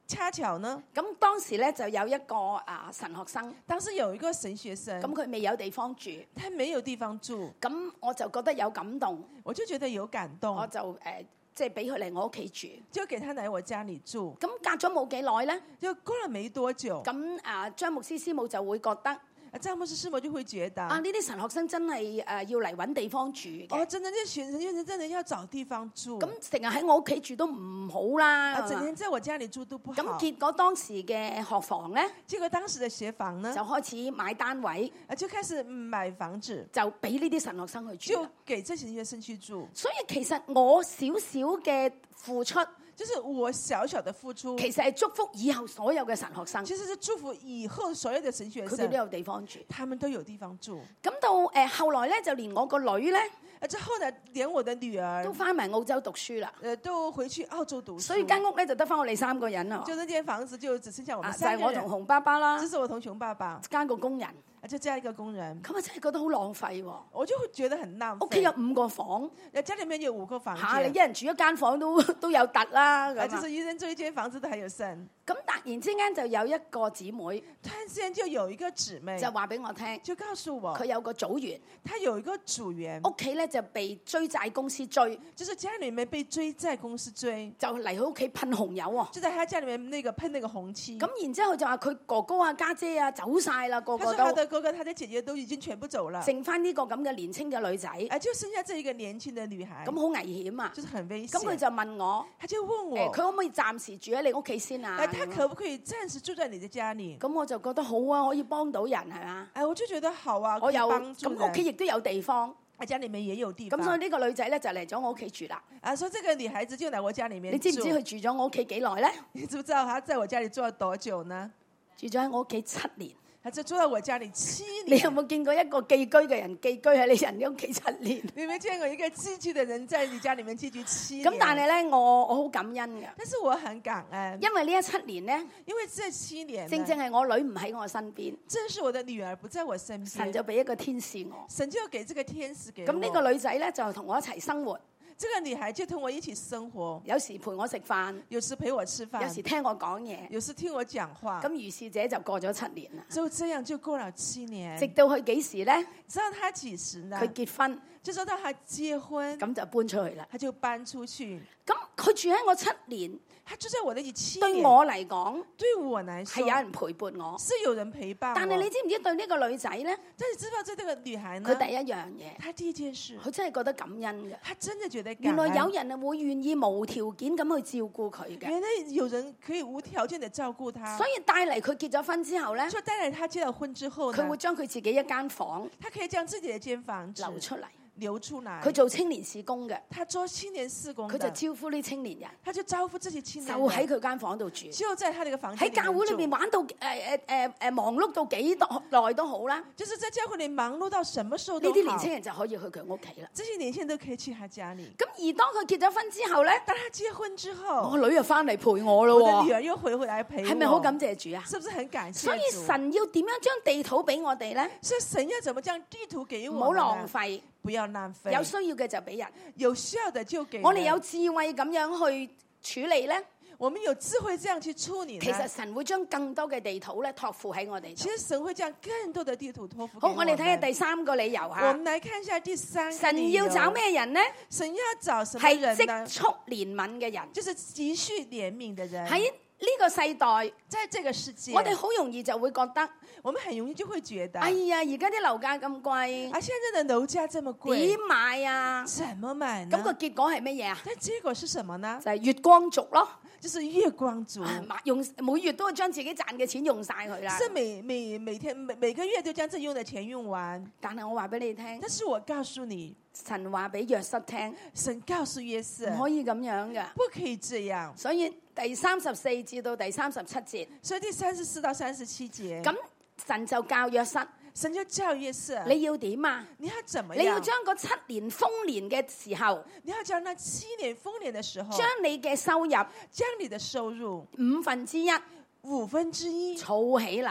恰巧呢， 咁當時咧就有一個啊神學生， 當時有一個神學生， 咁佢未有地方住， 他沒有地方住， 咁我就覺得有感動， 我就覺得有感動， 我就誒、呃、即係俾佢嚟我屋企住， 就給他來我家裏住。 咁隔咗冇幾耐咧， 就過了沒多久， 咁啊張牧師師母就會覺得。 張牧師師母就會覺得啊！呢啲神學生真係誒、呃、要嚟揾地方住嘅。 哦，真的，呢啲神學生真的要找地方住。 咁成日喺我屋企住都唔好啦。 啊，整天在我家裡住都不好。 咁結果當時嘅學房咧， 結果當時嘅學房呢， 就開始買單位， 啊，就開始買房子， 就俾呢啲神學生去住。 就給這些學生去住。 所以其實我少少嘅付出， 就是我小小的付出， 其實係祝福以後所有嘅神學生。 其實是祝福以後所有的神學生， 佢哋都有地方住， 他們都有地方住。 咁到誒、呃、後來咧，就連我個女咧， 啊，之後呢，連我的女兒都翻埋澳洲讀書啦。 誒，都回去澳洲讀書。 所以間屋咧就得翻我哋三個人啦。 就呢間房子就只剩下我們啊，就三個人。 係我同熊爸爸啦， 這是我同熊爸爸， 加個工人。 就加一個工人， 咁啊真係覺得好浪費喎！ 我就會覺得很浪費。 屋企有五個房， 家裡面有五個房間， 嚇你一人住一間房都都有突啦咁啊，就是一人住一間房子都還有剩。 咁突然之間就有一個姊妹， 突然之間就有一個姊妹就話俾我聽， 就告訴我佢有個組員， 他有一個組員， 屋企咧就被追債公司追， 就是家裡面被追債公司追， 就嚟佢屋企噴紅油喎， 就在他家裡面那個噴那個紅漆。 咁然之後就話佢哥哥啊家姐啊走晒啦，個個都。 他說他的哥哥、他的姐姐都已經全部走了， 剩翻呢個咁嘅年輕嘅女仔， 啊，就剩下這一個年輕的女孩， 咁好危險啊！ 就是很危險。 咁佢就問我， 他就問我， 誒佢可唔可以暫時住喺你屋企先啊？ 誒，他可不可以暫時住在你的家裡？ 咁我就覺得好啊，可以幫到人係嘛？ 誒，我就覺得好啊， 我有幫助人。 咁屋企亦都有地方， 啊，家裡面也有地方。 咁所以呢個女仔咧就嚟咗我屋企住啦。 啊，所以這個女孩子就嚟我家裡面住。 你知唔知佢住咗我屋企幾耐咧？ 你知唔知道她在我家裡住咗多久呢？ 住咗喺我屋企七年。 他就住在我家裡七年。 你有冇見過一個寄居嘅人寄居喺你人屋企七年？ 你有冇見過一個寄居嘅人在你家裡面寄居七年？ 咁但係咧，我我好感恩嘅。 但是我很感恩， 因為呢一七年咧， 因為這七年正正係我女唔喺我身邊， 正是我的女兒不在我身邊， 神就俾一個天使我， 神就給這個天使給我。 咁呢個女仔咧就同我一齊生活。 這個女孩就同我一起生活， 有時陪我食飯， 有時陪我吃飯， 有時聽我講嘢， 有時聽我講話。 咁如是者就過咗七年啦。 就這樣就過了七年， 直到佢幾時咧？ 知道他幾時呢？ 佢結婚， 就知道他結婚， 咁就搬出去啦。 他就搬出去。 咁佢住喺我七年， 他住在我的七對年。 我嚟講， 對我來說係有人陪伴我， 是有人陪伴我。 但係你知唔知對呢個女仔咧？ 但係知道這個女孩呢？ 佢第一樣嘢， 她第一件事， 佢真係覺得感恩嘅。 她真的覺得感原恩。 來有人係會願意無條件咁去照顧佢嘅。 原來有人可以無條件地照顧她。 所以帶嚟佢結咗婚之後咧， 所以帶嚟她結了婚之後呢， 佢會將佢自己一間房， 她可以將自己的間房流出嚟。 流出來， 佢做青年事工嘅， 他做青年事工， 佢就招呼呢青年人， 他就招呼這些青年就人， 喺佢間房度住， 就在他呢個房間喺教會裏邊玩到誒誒誒誒忙碌到幾多耐都好啦， 就是在教會裏忙碌到什麼時候都好， 呢啲年輕人就可以去佢屋企啦。 這些年輕人都可以去他家裏。 咁而當佢結咗婚之後咧， 當他結婚之後， 我女又翻嚟陪我咯， 我的女兒又回回來陪我， 係咪好感謝主啊？ 是不是很感謝主？ 所以神要點樣將地土俾我哋咧？ 所以神要怎麼將地圖給我？ 唔好浪費。 不要浪費， 有需要嘅就俾人， 有需要的就給人。 我哋有智慧咁樣去處理咧， 我們有智慧這樣去處理。 其實神會將更多嘅地土咧託付喺我哋。 其實神會將更多的地土託付。 好，我哋睇下第三個理由吓。 我們來看一下第三個理由。 神要找咩人呢？ 神要找什麼人呢？ 係積蓄憐憫嘅人， 就是積蓄憐憫的人。 喺呢個世代， 在這個世界， 我哋好容易就會覺得， 我們很容易就會覺得， 哎呀，而家啲樓價咁貴， 啊，現在的樓價這麼貴， 點買啊？ 怎麼買呢？ 咁個結果係乜嘢啊？ 但結果是什麼呢？ 就係月光族咯， 就是月光族， 用每月都會將自己賺嘅錢用晒佢啦。 是每每每天每每個月都將自己用的錢用完。 但係我話俾你聽， 但是我告訴你， 神話俾約瑟聽， 神告訴約瑟唔可以咁樣嘅， 不可以這樣。 所以第三十四至到第三十七節， 所以第三十四到三十七節， 咁神就教約瑟， 神就教約瑟， 你要點啊？ 你要怎麼樣？ 你要將嗰七年豐年嘅時候， 你要將那七年豐年的時候， 將你嘅收入， 將你的收入五分之一， 五分之一儲起嚟，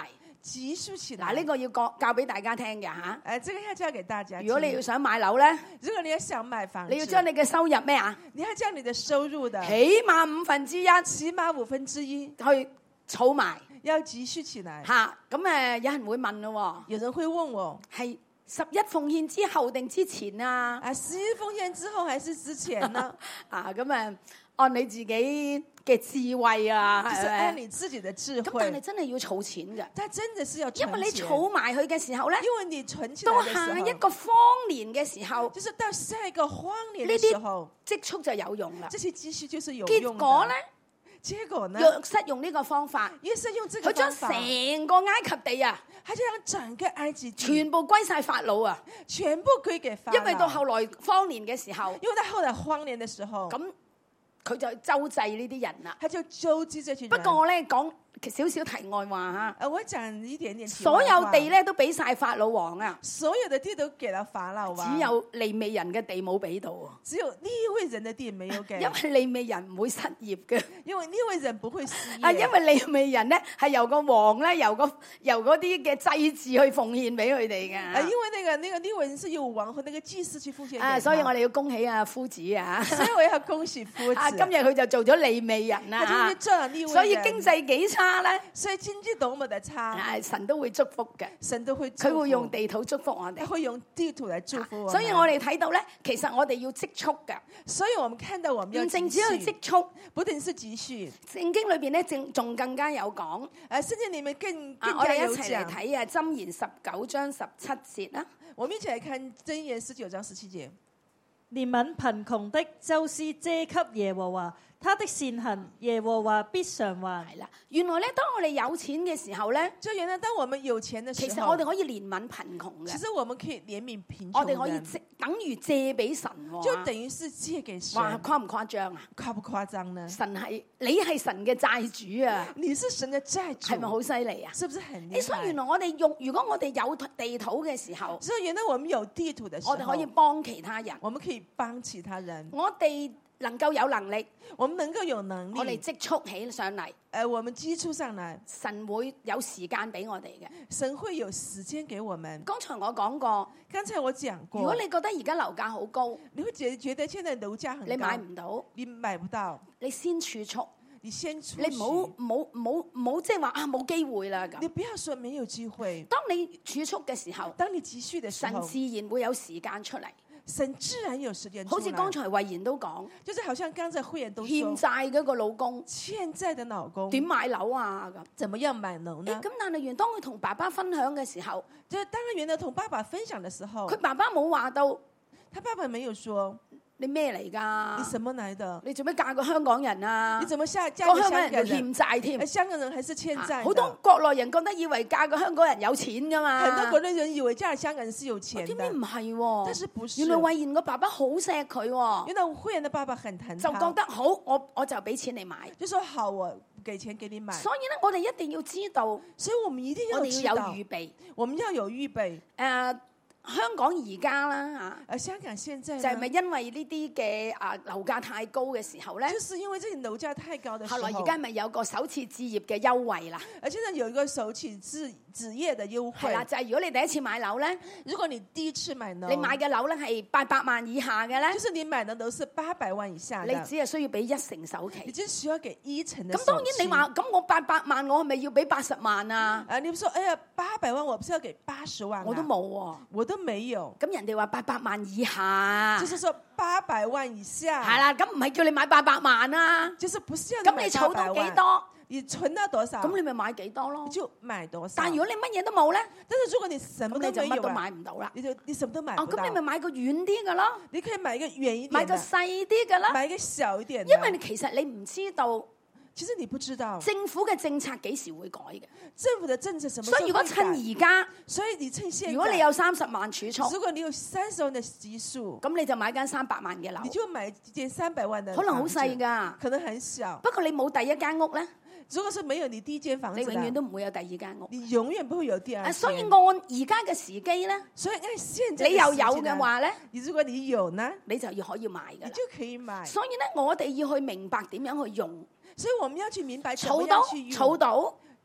積蓄起嗱， 來。 呢個要教教俾大家聽嘅嚇。 誒，這個要教給大家聽。 如果你要想買樓咧， 如果你要想買房子， 你要將你嘅收入咩啊？ 你要將你的收入的起碼五分之一起碼五分之一去儲埋要積蓄起來。 嚇。咁誒，有人會問咯有人會問我， 喎，係十一奉獻之後定之前啊？ 啊，十一奉獻之後還是之前呢？ 啊，咁誒，按你自己嘅智慧啊， 就是係咪？ 按你自己的智咁但係慧。 真係要儲錢嘅， 但真的是要因為你存錢， 儲埋佢嘅時候咧， 因為你存起來到的時候， 下一個荒年嘅時候， 就是到下一個荒年的呢啲時候， 積蓄就有用啦。 這些積蓄就是有結用的。 果咧， 結果呢？ 約瑟用呢個方法， 約瑟用這個佢將方法， 成個埃及地啊， 他就讓整個埃及地全部歸晒法老啊。 全部歸給法老。 因為到後來荒年嘅時候， 因為到後來荒年的時候， 咁佢就周濟呢啲人啦。 他就周濟這群人。 不過我咧講少少題外話嚇， 呃，我講一點點題外所話。 有地咧都俾晒法老王啊， 所有的地都給了法老王， 只有利未人嘅地冇俾到喎。 只有利未人的地沒有給， 因為利未人唔會失業嘅。 因為利未人不會失業。 啊，因為利未人咧係由個王咧，由個由嗰啲嘅祭祀去奉獻俾佢哋啊，因嘅。 為那個那個利未人是由王和那個祭司去奉獻給他。 啊，所以我哋要恭喜啊夫子啊！ 所以我要恭喜夫子。 啊，今日佢就做咗利未人啦他就是做了利未人。 所以經濟幾差咧， 所以經濟多麼的差， 啊，神都會祝福嘅。 神都會祝福， 佢會用地土祝福我哋他。會用地土來祝福我們。 所以我哋睇到咧，其實我哋要積蓄嘅， 所以我們看到我們要唔淨止積蓄， 去積蓄。 不僅是積蓄。 聖經裏邊咧，正仲更加有講。 誒，聖經裡面更啊，我更加有哋一齊嚟講。 睇啊，箴言十九章十七節啦。 我們一起來看箴言十九章十七節。 憐憫貧窮的，就是借給耶和華，他的善行耶和華必償還。 係啦，原來咧，當我哋有錢嘅時候咧， 就原來當我們有錢的時候， 其實我哋可以憐憫貧窮其嘅， 實我們可以憐憫貧我窮人， 哋可以借等於借俾神喎。 就等於是借給神。 哇，誇唔誇張啊？ 誇不誇張呢？ 神係你係神嘅債主啊， 你是神的債主， 係咪好犀利啊？ 是不是很厲害？ 誒，所以原來我哋用，如果我哋有地土嘅時候， 所以原來我們有地土的時候， 我哋可以幫其他人， 我們可以幫其他人， 我哋能夠有能力， 我們能夠有能力， 我哋積蓄起上嚟， 誒，我們基礎上來， 神會有時間俾我哋嘅。 神會有時間給我們。 剛才我講過， 剛才我講過， 如果你覺得而家樓價好高， 你會覺覺得現在樓價很高， 你買唔到， 你買不到， 你先儲蓄， 你先儲蓄， 你唔好唔好唔好唔好即係話啊冇機會啦咁。 你不要說沒有機會。 當你儲蓄嘅時候， 當你積蓄的時候， 神自然會有時間出嚟。 神自然有時間出來。 好似剛才慧賢都講， 就是好像剛才慧妍都欠說， 債嗰個老公欠債的老公點買樓啊咁。 怎麼樣買樓呢？ 咁但係原當佢同爸爸分享嘅時候， 就是當然原來同爸爸分享的時候， 佢爸爸冇話到他爸爸沒有說你咩嚟你㗎？ 什麼來的？ 你做咩嫁個香港人啊？ 你怎麼下嫁個個香港香港人？ 人就欠債添呃。香港人還是欠債的？ 好多國內人覺得以為嫁個香港人有錢㗎嘛。 很多國內人以為嫁香港人是有錢點知的， 唔係喎？ 但是不是？ 原來慧賢個爸爸好錫佢喎， 原來慧妍的爸爸很疼就他， 覺得好，我我就俾錢你買。 就說好，我給錢給你買。 所以咧，我哋一定要知道， 所以我們一定要我哋要有知道， 預備。 我們要有預備。 誒、香港而家啦而香港現在嚇， 呢就係咪因為呢啲嘅啊樓價太高嘅時候咧？ 就是因為這個樓價太高的時候， 後來而家咪有個首次置業嘅優惠啦， 而現在有一個首期置置業的優惠。 係啦，就係、是、如果你第一次買樓咧， 如果你第一次買樓， 你買嘅樓咧係八百萬以下嘅咧就，是你買的樓是八百萬以下的， 你只係需要俾一成首期。 你就需要給一成的首期。 咁當然你話，咁我八百萬，我係咪要俾八十萬啊？ 啊，你說，哎呀，八百萬我不是要給八十萬、啊， 我都冇喎。 我都沒有。 咁人哋話八百萬以下， 就是說八百萬以下， 係啦，咁唔係叫你買八百萬啊？ 就是不是要咁你買儲到幾八百萬？ 多？ 你存到多少？ 咁你咪買幾多咯你？就買多少。 但如果你乜嘢都冇咧， 但是如果你什麼咁你就乜都都沒有啊買唔到啦。 你就你什麼都買哦， 不到。 咁你咪買個遠啲嘅咯， 你可以買一個遠一買點的， 個細啲嘅啦。 買一個小一點的。 因為你其實你唔知道其實你不知道政府嘅政策幾時會改嘅， 政府的政策什麼時所以如果候會改。 趁而家， 所以你趁現在， 如果你有三十萬儲蓄， 如果你有三十萬的基數， 咁你就買間三百萬嘅樓你，就買一間三百萬的， 可能好細，㗎。 可能很小。 不過你冇第一間屋咧， 如果是沒有你第一間房子的， 你永遠都唔會有第二間屋。 你永遠不會有第二啊， 間。 所以按而家嘅時機咧， 所以按現在的你又有時間呢嘅，話咧， 你如果你有呢， 你就要可以買㗎啦。 你就可以買。 所以咧，我哋要去明白點樣去用， 所以我們要去明白怎麼儲到樣去用儲到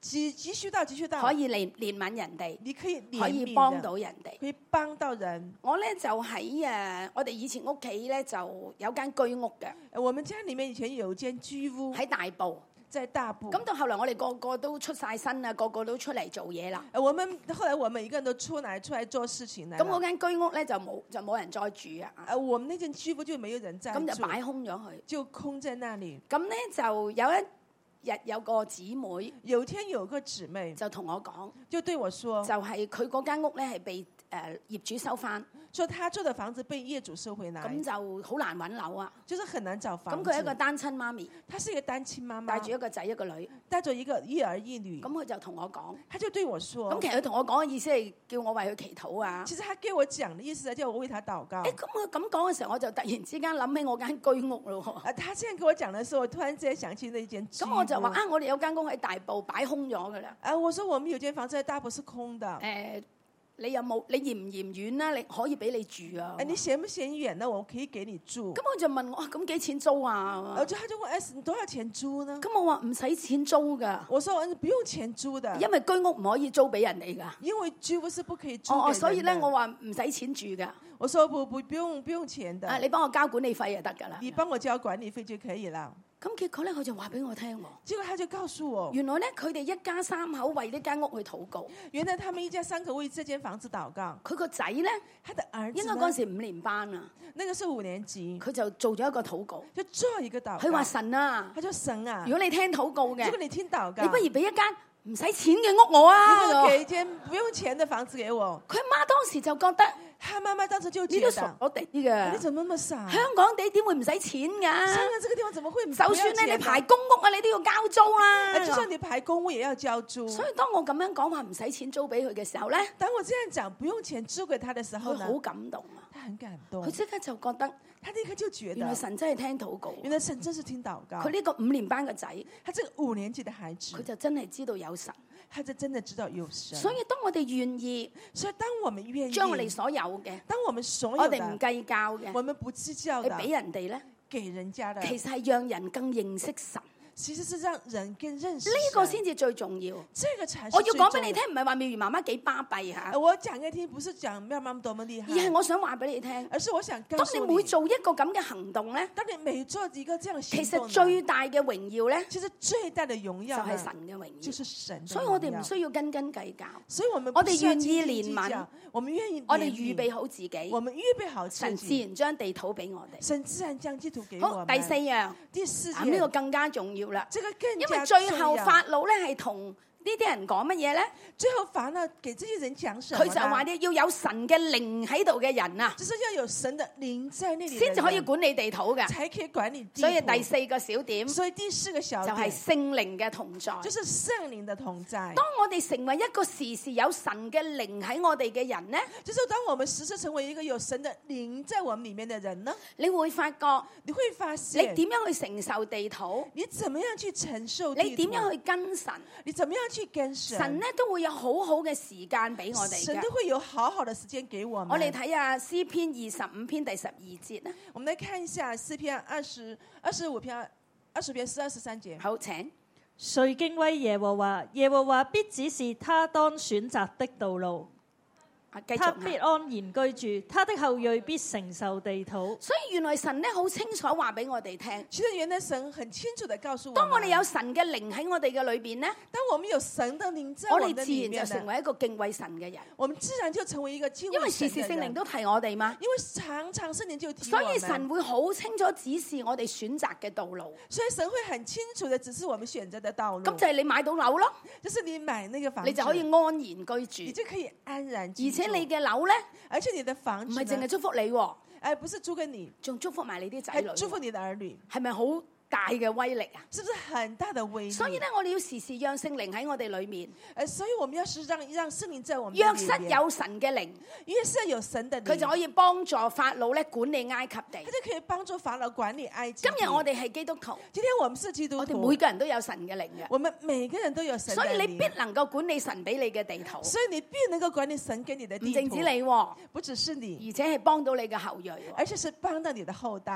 急急需到急需到， 可以憐憐憫人哋， 你可以憐可以憫人幫到人哋。 可以幫到人。 我咧就喺誒，我哋以前屋企咧就有間居屋嘅， 呃我們家裡面以前有一間居屋， 喺大埔。 在大埔。 咁到後來我哋個個都出晒身啦，個個都出嚟做嘢啦。 呃我們後來我們每一個人都出來出來做事情來了。 咁嗰間居屋咧就冇就冇人再住啊， 呃我們那間居屋就沒有人在咁就住， 擺空咗佢。 就空在那裡。 咁咧就有一日有個姊妹有天有個姊妹就同我講， 就對我說， 就係佢嗰間屋咧係被誒、呃、業主收翻， 說他住的房子被業主收回來， 咁就好難揾樓啊。 就是很難找房子。 咁佢係一個單親媽咪， 她是一個單親媽媽， 帶住一個仔一個女。 帶着一個一兒一女。 咁佢就同我講， 他就對我說， 咁其實佢同我講嘅意思係叫我為佢祈禱啊。 其實他給我講的意思係叫我為他禱告。 誒，咁我咁講嘅時候，我就突然之間諗起我間居屋咯。 啊，他這樣跟我講的時候，我突然之間想起那間居屋。 咁我就話啊，我哋有間屋喺大埔擺空咗噶啦。 啊，我說我們有間房子喺大埔是空的。 誒，你有冇？你嫌唔嫌遠啦？你可以俾你住啊。 誒，你嫌不嫌遠呢？我可以給你住。 咁我就問我啊，咁幾錢租啊？ 然後他就問：誒，你多少錢租呢？ 咁我話唔使錢租噶， 我說不用錢租的， 因為居屋唔可以租俾人哋噶。 因為居屋是不可以租給人的。 哦，所以咧我話唔使錢住噶。 我說不不不用不用錢的。 啊，你幫我交管理費就得噶啦。 你幫我交管理費就可以了。 咁結果咧，佢就話俾我聽喎。 結果他就告訴我， 原來咧佢哋一家三口為呢間屋去禱告。 原來他們一家三口為這間房子禱告。 佢個仔咧， 他的兒子應該嗰陣時五年班啊， 那個是五年級， 佢就做咗一個禱告。 就做一個禱告。 佢話神啊， 他說神啊， 如果你聽禱告嘅， 如果你聽禱告， 你不如俾一間唔使錢嘅屋我啊。 你不如給一間不用錢的房子給我。 佢媽當時就覺得， 他媽媽當時就你覺得， 都傻我哋你嘅， 怎麼那麼傻？ 香港地點會唔使錢㗎？ 香港這個地方怎麼會唔就算咧你排公屋啊，你都要交租啦。 就算你排公屋也要交租。 所以當我咁樣講話唔使錢租俾佢嘅時候咧， 當我這樣講不用錢租給他的時候呢， 佢好感動啊！ 他很感動佢，即刻就覺得， 他立刻就覺得， 原來神真係聽禱告。 原來神真是聽禱告。 佢呢個五年班嘅仔， 他這個五年級的孩子佢，就真係知道有神。 他就真的知道有神。 所以當我哋願意所以當我們願意將我哋所有嘅， 當我們所有我哋唔的， 計較嘅， 我們不計較的， 你俾人哋咧， 給人家的， 其實係讓人更認識神。 其實是讓人更認識呢個神先至最重要。 這個才是我要講俾你最重聽，唔係話妙如媽媽幾巴閉嚇要。，我講給你聽，不是講妙媽媽多麼厲害， 而係我想話俾你聽， 而是我想告當你訴每做一個咁嘅行動咧， 當你每做一個這樣其實行動呢， 最大嘅榮耀咧其實最大的榮就耀呢係神嘅榮耀。 就是神的榮耀。 所以我哋唔需要斤斤計較， 所以我們我哋不需要願意斤斤憐憫計較，我們願意我哋憐憫預備好自己， 我們預備好自神自己， 然將地土俾我哋。 神自然將地土給我好， 們。 第四樣， 第四啊呢個件， 更加重要啦， 這個更因為加最後重要法老咧係同呢啲人講乜嘢咧？ 最後法老給這些人講什麼呢？ 佢就話咧要有神嘅靈喺度嘅人啊， 就是要有神的靈在那裡的人， 先至可以管理地土嘅。 才可以管理地所以土。 第四個小點就所以第四個小點係聖靈嘅同在。 就是聖靈的同在。 當我哋成為一個時時有神嘅靈喺我哋嘅人咧， 就是當我們時時成為一個有神的靈在我們裡面的人呢， 你會發覺你會發你現點樣去承受地土， 你怎麼樣去承受地土， 你點樣去跟神， 你怎麼樣去跟神， 神咧都會有好好嘅時間俾我哋嘅神都。會有好好的時間給我們。 我哋睇下詩篇二十五篇第十二節啦。 我們來看一下詩篇二十二十五篇二十篇十二十三節。 好，請。 誰敬畏耶和華？耶和華必指示他當選擇的道路。 啊，繼他續啊。 必安然居住，他的後裔必承受地土。 所以原來神咧好清楚話俾我哋聽， 其實原來神很清楚地告訴我們， 當我哋有神嘅靈喺我哋嘅裏邊咧， 當我們有神的靈在我我們的哋自然裡面呢， 就成為一個敬畏神嘅人， 我們自然就成為一個敬因為畏時時聖靈神的人。 都提我哋嘛。 因為常常聖靈就提我們， 所以神會好清楚指示我哋選擇嘅道路， 所以神會很清楚的指示我們選擇的道路。 咁就係你買到樓咯， 就是你買那個房子， 你就可以安然居你住， 就可以安然而居住。 且你嘅樓咧而且你的房子呢唔係淨係祝福你喎， 哎，不是租給你， 仲祝福埋你啲仔女， 還祝福你的兒女， 係咪好大嘅威力啊？ 是不是很大的威力？ 所以咧，我哋要時時讓聖靈喺我哋裏面。 呃，所以我們要是讓讓聖靈在我們約的裡面， 瑟有神嘅靈， 約瑟有神的靈， 佢就可以幫助法老咧管理埃及地他。就可以幫助法老管理埃及今地。 日我哋係基督徒， 今天我們是基督我哋徒， 每個人都有神嘅靈嘅， 我們每個人都有神的靈， 所以你必能夠管理神俾你嘅地圖， 所以你必能夠管理神給你的唔地圖， 淨止你喎， 不只是你， 而且係幫到你嘅後裔喎。 而且是幫到你的後代。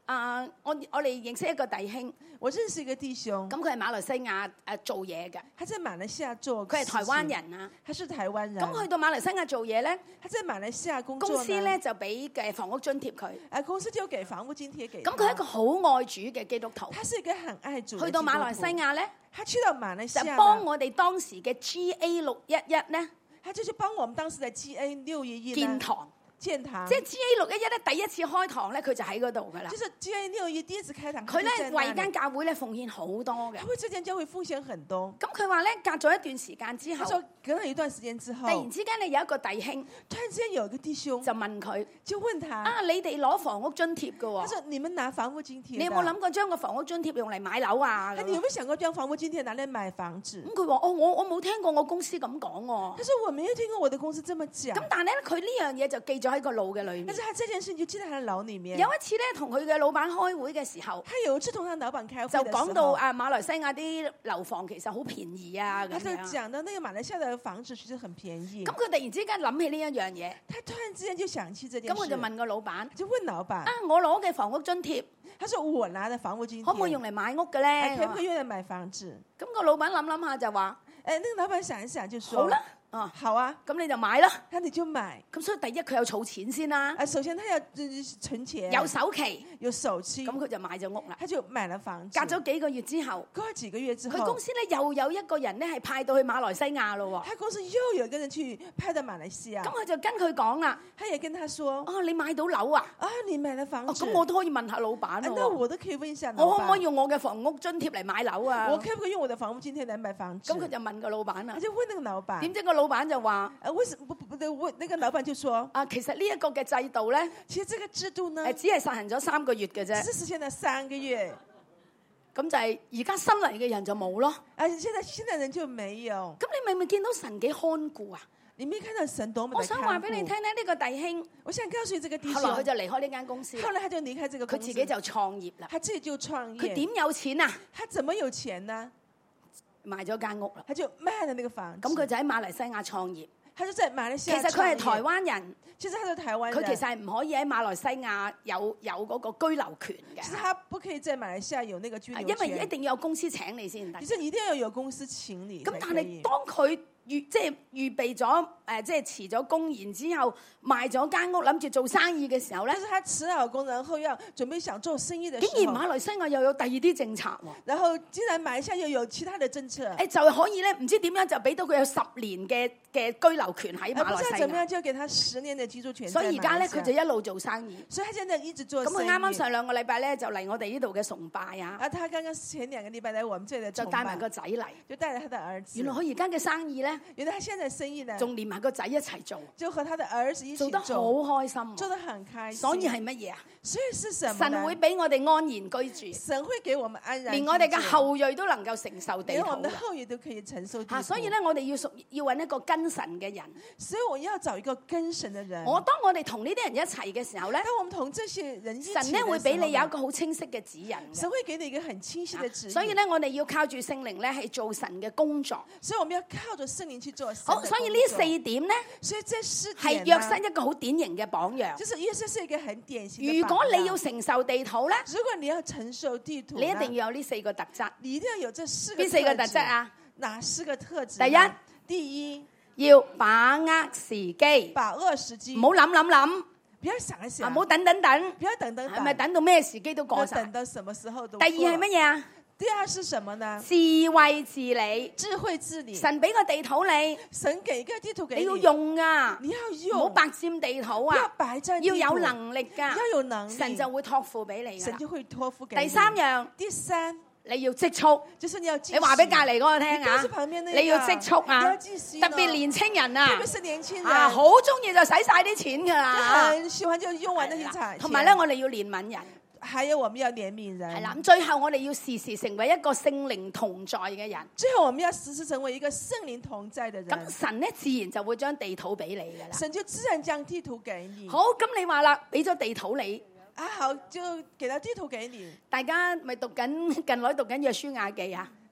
啊、我我哋認識一個弟兄， 我認識一個弟兄， 咁佢係馬來西亞誒做嘢嘅， 他在馬來西亞做， 佢係台灣人啊。 他是台灣人。 咁去到馬來西亞做嘢咧， 他在馬來西亞工作呢， 公司咧就俾嘅房屋津貼佢。 啊，公司就給房屋津貼給他。 咁佢係一個好愛主嘅基督徒。 他是一個很愛主的基督徒。 去到馬來西亞咧， 他去到馬來西亞呢， 就幫我哋當時嘅 G A 六一一咧他就是幫我們當時的 G A 六一一建堂。 建堂， 即係 G A 六一一咧，第一次開堂咧，佢就喺嗰度噶啦。 就是 G A 六一第一次開堂， 佢咧為間教會咧奉獻好多嘅。 佢為這間教會奉獻很多。 咁佢話咧，隔咗一段時間之後， 佢說隔了一段時間之後， 突然之間咧有一個弟兄， 突然之間有一個弟兄就問佢， 就問他： 啊，你哋攞房屋津貼嘅喎？ 佢說：你們拿房屋津貼， 你有冇諗過將個房屋津貼用嚟買樓啊？ 你有冇想過將房屋津貼拿嚟買房子？ 咁佢話：哦，我我冇聽過我公司咁講喎。 佢說：我沒有聽過我的公司這麼講。 咁但係咧，佢呢樣嘢就記咗喺個腦嘅裏面。 但是他這件事就記在他的腦裡面。 有一次咧，同佢嘅老闆開會嘅時候， 他有一次同他老闆開會就講到啊馬來西亞啲樓房其實好便宜啊咁樣。他就講到那個馬來西亞的房子其實很便宜。 咁佢突然之間諗起呢一樣嘢， 他突然之間就想起這件事。 咁佢就問個老闆， 就問老闆：啊， 我攞嘅房屋津貼， 他說我拿的房屋津貼， 可唔可以用嚟買屋嘅咧？ 可唔可以用嚟買房子？ 咁個老闆諗諗下就話： 誒，那個老闆想一想就說： 好啦。 啊，好啊， 咁你就買啦， 咁你就買。 咁所以第一佢有儲錢先啦。 啊，首先他要存錢， 有首期， 有首期， 咁佢就買咗屋啦。 他就買了房子。 隔咗幾個月之後， 過咗幾個月之後， 佢公司咧又有一個人咧係派到去馬來西亞咯。 他公司又有一個人去派到馬來西亞。 咁佢就跟佢講啦， 他也跟他說： 哦，你買到樓啊？ 啊，你買了房子。 咁我都可以問下老闆咯。 那我都可以問一下我可唔可以用我嘅房屋津貼嚟買樓啊？ 我可唔可以用我嘅房屋津貼嚟買房子？ 咁佢就問個老闆啦。 他就問那個老闆。 點知個老闆就話： 誒，為什不不不對？問那個老闆就說： 啊，其實呢一個嘅制度咧， 其實這個制度呢， 誒，只係實行咗三個月嘅啫。 只是實現咗三個月。 咁就係而家新嚟嘅人就冇咯。 而現在現在人就沒有。 咁你明唔明見到神幾看顧啊？ 你未看到神多麼？ 我想話俾你聽咧，呢個弟兄， 我想告訴你，這個弟兄， 後來佢就離開呢間公司。 後來他就離開這個公司， 佢自己就創業啦。 他自己就創業。 佢點有錢啊？ 他怎麼有錢呢？ 賣咗間屋啦。 他就賣了那個房子。 咁佢就喺馬來西亞創業。 他就在馬來西亞。 其實佢係台灣人。 其實他係台灣人。 佢其實係唔可以喺馬來西亞有有嗰個居留權嘅。 其實他不可以在馬來西亞有那個居留權。 因為一定要有公司請你先得。 其實一定要有公司請你。 咁但係當佢預即係預備咗誒，即係辭咗工，然之後賣咗間屋，諗住做生意嘅時候咧， 就是他辭了工，然後要準備想做生意嘅時候， 竟然馬來西亞又有第二啲政策喎。 然後竟然馬來西亞又有其他的政策， 誒就係可以咧，唔知點樣就俾到佢有十年嘅嘅居留權喺馬來西亞。 唔知點樣就給他十年嘅居住權。 所以而家咧，佢就一路做生意。 所以他現在一直做生意。 咁佢啱啱上兩個禮拜咧，就嚟我哋呢度嘅崇拜啊。 啊，他剛剛前兩個禮拜嚟我們這裡就帶埋個仔嚟， 就帶咗他的兒子。 原來佢而家嘅生意咧， 原來他現在生意呢， 仲連埋個仔一齊做， 就和他的兒子一起做， 做得好開心， 做得很開心。 所以係乜嘢啊？ 所以是什麼？ 神會俾我哋安然居住， 神會給我們安然居住， 連我哋嘅後裔都能夠承受地土， 連我們的後裔都可以承受地土。 啊，所以咧，我哋要屬要揾一個跟神嘅人。 所以我要找一個跟神嘅人。 我當我哋同呢啲人一齊嘅時候咧， 當我們同這些人一起， 神咧會俾你有一個好清晰嘅指引。 神會給你一個很清晰嘅指引。 所以咧，我哋要靠住聖靈咧，係做神嘅工作。 所以我們要靠着聖靈去做。 好，所以呢四點咧， 所以這四點係約瑟一個好典型嘅榜樣。 就是約瑟是一個很典型的。 如果你要承受地土咧， 如果你要承受地土， 你一定要有呢四個特質。 你一定要有這四個。 邊四個特質啊？ 哪四個特質？ 第一， 第一要把握時機， 把握時機， 唔好諗諗諗， 不要想一想， 唔好等等等， 不要等等等， 係咪等到咩時機都過晒？ 等到什麼時候都。 第二係乜嘢啊？ 第二是什麼呢？ 智慧治理， 智慧治理。 神俾個地土你， 神給個地土給你， 你要用啊， 你要用， 唔好白佔地土啊， 要白佔地土， 要有能力噶， 要有能力， 神就會託付俾你。 神就會託付給你。 第三樣， 第三。 你要積蓄， 就是你要你話俾隔離嗰個聽啊！你要積蓄啊！特別年青人啊， 特別是年輕人啊，好中意就使晒啲錢㗎啦， 很喜歡就用完那些財。 同埋咧，我哋要憐憫人， 還有我們要憐憫人。 係啦，咁最後我哋要時時成為一個聖靈同在嘅人。 最後我們要時時成為一個聖靈同在嘅人。 咁神咧自然就會將地土俾你㗎啦。 神就自然將地土給你。 好，咁你話啦，俾咗地土你。 啊好，就給了地圖給你。 大家咪讀緊近來讀緊約書亞記啊？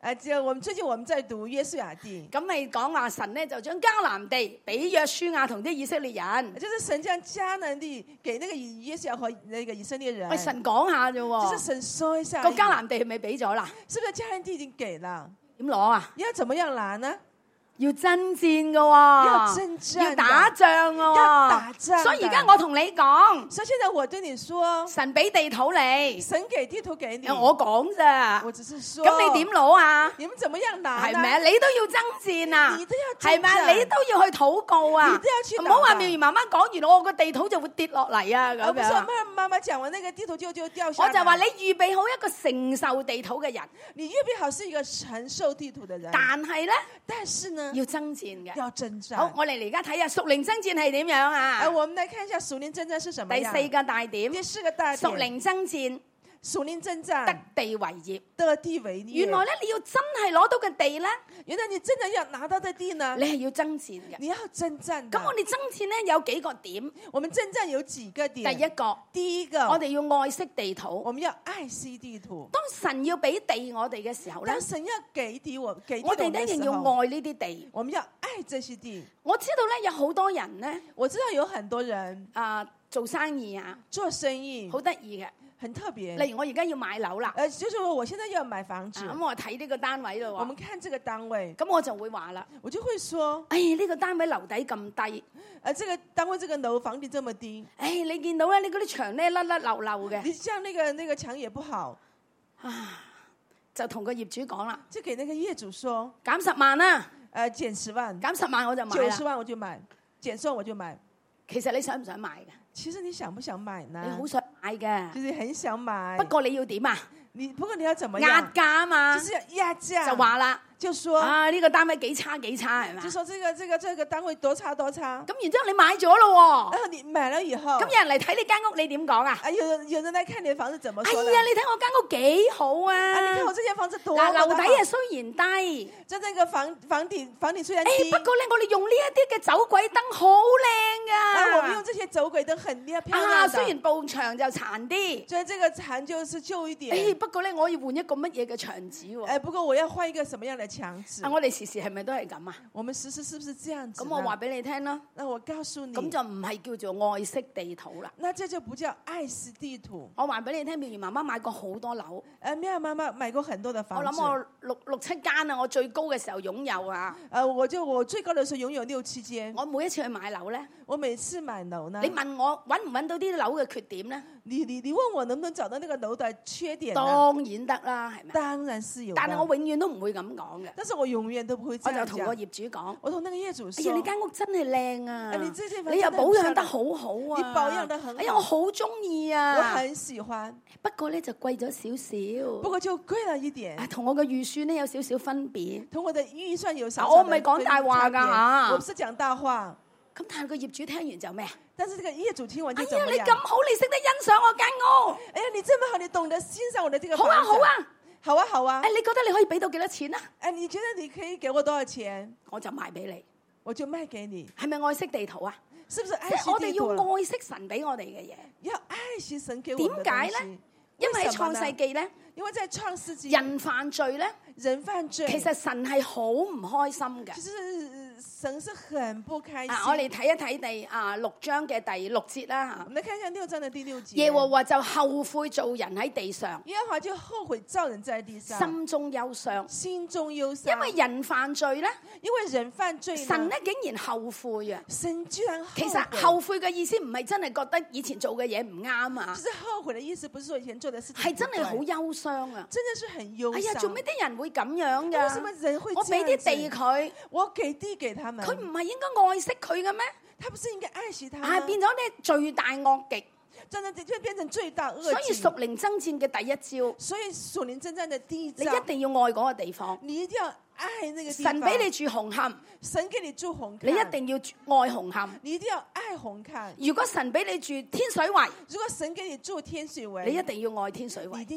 啊，只有我們最近我們在讀約書亞記， 咁咪講話神咧就將迦南地俾約書亞同啲以色列人。 就是神將迦南地給那個約書亞和那個以色列人。 喂，神講下啫就是喎， 神說一下， 個迦南地係咪俾咗啦？ 是不是迦南地已經給了？ 點攞啊？ 要怎麼樣拿呢？ 要爭戰噶要喎， 征戰的要打仗噶喎， 要打仗的所以而家我同你講， 所以現在我對你說， 神俾地土你， 神給地圖給你， 我講咋， 我只是說， 咁你點攞啊？ 你們怎麼樣拿呢？ 係咪啊？你都要爭戰啊？ 你都要征戰係咪啊？你都要去禱告啊？ 你都要去禱告唔好話妙兒媽媽講完，我個地土就會跌落嚟啊！ 而咁不是樣， 媽媽講完那個地圖就就掉下來。 我就話你預備好一個承受地土嘅人， 你預備好是一個承受地圖的人， 但係咧但是呢， 要爭戰嘅。 要征戰。 好，我哋嚟而家睇下屬靈爭戰係點樣啊啊，？我們來看一下屬靈征戰是什麼樣。 第四個大點， 第四個大點， 屬靈爭戰屬靈征得戰地為業。 得地為業。 原來咧，你要真係攞到嘅地咧， 原來你真的要拿到的地呢， 你係要爭戰嘅。 你要征戰的。 咁我哋爭戰咧有幾個點？ 我們征戰有幾個點？ 第一個， 第一個， 我哋要愛惜地土。 我們要愛惜地圖。 當神要俾地我哋嘅時候咧當，神要給地我給地我哋們的一定要時候， 愛呢啲地。 我們要愛這些地。 我知道咧有好多人咧我知道有很多人啊做生意啊， 做生意好得意嘅。 很特別。 例如我而家要買樓啦， 呃，就是說我現在要買房子， 咁我睇呢個單位咯我們看這個單位， 喎，咁我就會話啦， 我就會說， 哎呢個單位樓底咁低， 呃，這個單位這個樓房底這麼低， 哎你見到咧你嗰啲牆咧甩甩漏漏嘅， 你像那個那個牆也不好， 就同個業主講啦， 就給那個業主說， 減十萬啦， 呃，減十萬， 減十萬我就買九十啦。 萬我就買，減十萬我就買。 其實你想唔想買嘅？ 其實你想不想買呢？ 你好想買嘅， 就是很想買， 不過你要點啊？ 你不過你要怎麼壓樣？ 價啊嘛， 就是要壓價， 就話啦， 就說， 啊呢個單位幾差幾差係嘛就？說這個這個這個單位多差多差。 咁然之後你買咗咯喎， 然後你買了以後， 咁有人嚟睇你間屋，你點講啊？ 啊，有人有人來看你的房子怎麼哎說呢？ 呀，你睇我間屋幾好啊！ 啊，你看我這間房子多嗱，樓麼的好底啊雖然低， 就那個房房頂房頂雖然誒低， 不過咧，我哋用呢一啲嘅走鬼燈好靚啊，我們用噶。 這些走鬼燈很亮漂啊， 亮的。 雖然埲牆就殘啲， 所以這個殘就是舊一誒點。 不過咧，我要換一個乜嘢嘅牆紙喎。 哎，不過我要換一個什麼樣的牆紙啊，？我哋時時係咪都係咁啊？ 我們實施是不是這樣子呢？ 咁我話俾你聽啦， 那我告訴你， 咁就唔係叫做愛惜地土啦。 那這就不叫愛惜地圖。 我話俾你聽，妙兒媽媽買過好多樓， 呃，妙媽媽買過很多的我房子。 諗我六六七間啊，我最高嘅時候擁有啊。 呃，我就我最高的時候擁有六七間。 我每一次去買樓咧， 我每次買樓呢， 你問我揾唔揾到啲樓嘅缺點咧？ 你你你問我能不能找到那個樓的缺點呢？ 當然得啦，係咪？ 當然是有的。 但係我永遠都唔會咁講嘅， 但是我永遠都不會這樣我就同個講。 業主講： 我同那個業主哎呀， 說， 你間屋真係靚啊！ 哎你這間房你又真的很保養得漂亮好好啊！ 你保養得很好哎呀，我好中意我啊！ 很喜歡， 不過咧就貴咗少少， 不過就貴了一點啊，，同我嘅預算咧有少少分別。 同我的預算有少啊少的我唔係講大話㗎分別嚇我不是講大話。 咁但係個業主聽完就咩啊？ 但是這個業主聽完哎呀， 就怎麼樣？ 你咁好，你識得欣賞我間屋， 哎呀，你這麼好，你懂得欣賞我的這個好啊房子好啊！ 好啊好啊哎，！你覺得你可以俾到幾多錢啊？ 哎，你覺得你可以給我多少錢？ 我就賣俾你， 我就賣給你， 係咪愛惜地土啊？ 是不是愛即係我哋惜地圖了？ 要愛惜神俾我哋嘅嘢。 要愛惜神給我們的點解東西呢？因為喺創為什麼呢世記咧， 因為在創世紀， 人犯罪咧， 人犯罪， 其實神係好唔開心嘅其。實呃神是很不開心。 啊，我哋睇一睇第啊六章嘅第六節啦我們來看一下六章的第六節。 耶和華就後悔做人喺地上， 耶和華就後悔造人在地上， 心中憂傷， 心中憂傷。 因為人犯罪咧， 因為人犯罪呢， 神咧竟然後悔啊！ 神居然後悔。 其實後悔嘅意思唔係真係覺得以前做嘅嘢唔啱啊就，是後悔的意思，不是說以前做的事情係真係好不對憂傷啊！ 真的是很憂傷。 哎呀，做咩啲人會咁樣為什麼㗎？ 人會我俾啲地佢， 佢， 我給地給他們， 佢唔係應該愛惜佢嘅咩？ 他不是應該愛惜他嗎？ 係變咗咧罪大惡極， 真的就變成最大惡所以極。 屬靈爭戰嘅第一招， 所以屬靈征戰的第一你招， 一定要愛嗰個地方。 你一定要愛那個地方。 神俾你住紅磡， 神給你住紅磡， 你一定要住愛紅磡。 你一定要愛紅磡。 如果神俾你住天水圍， 如果神給你住天水圍， 你一定要愛天水圍。 你一定要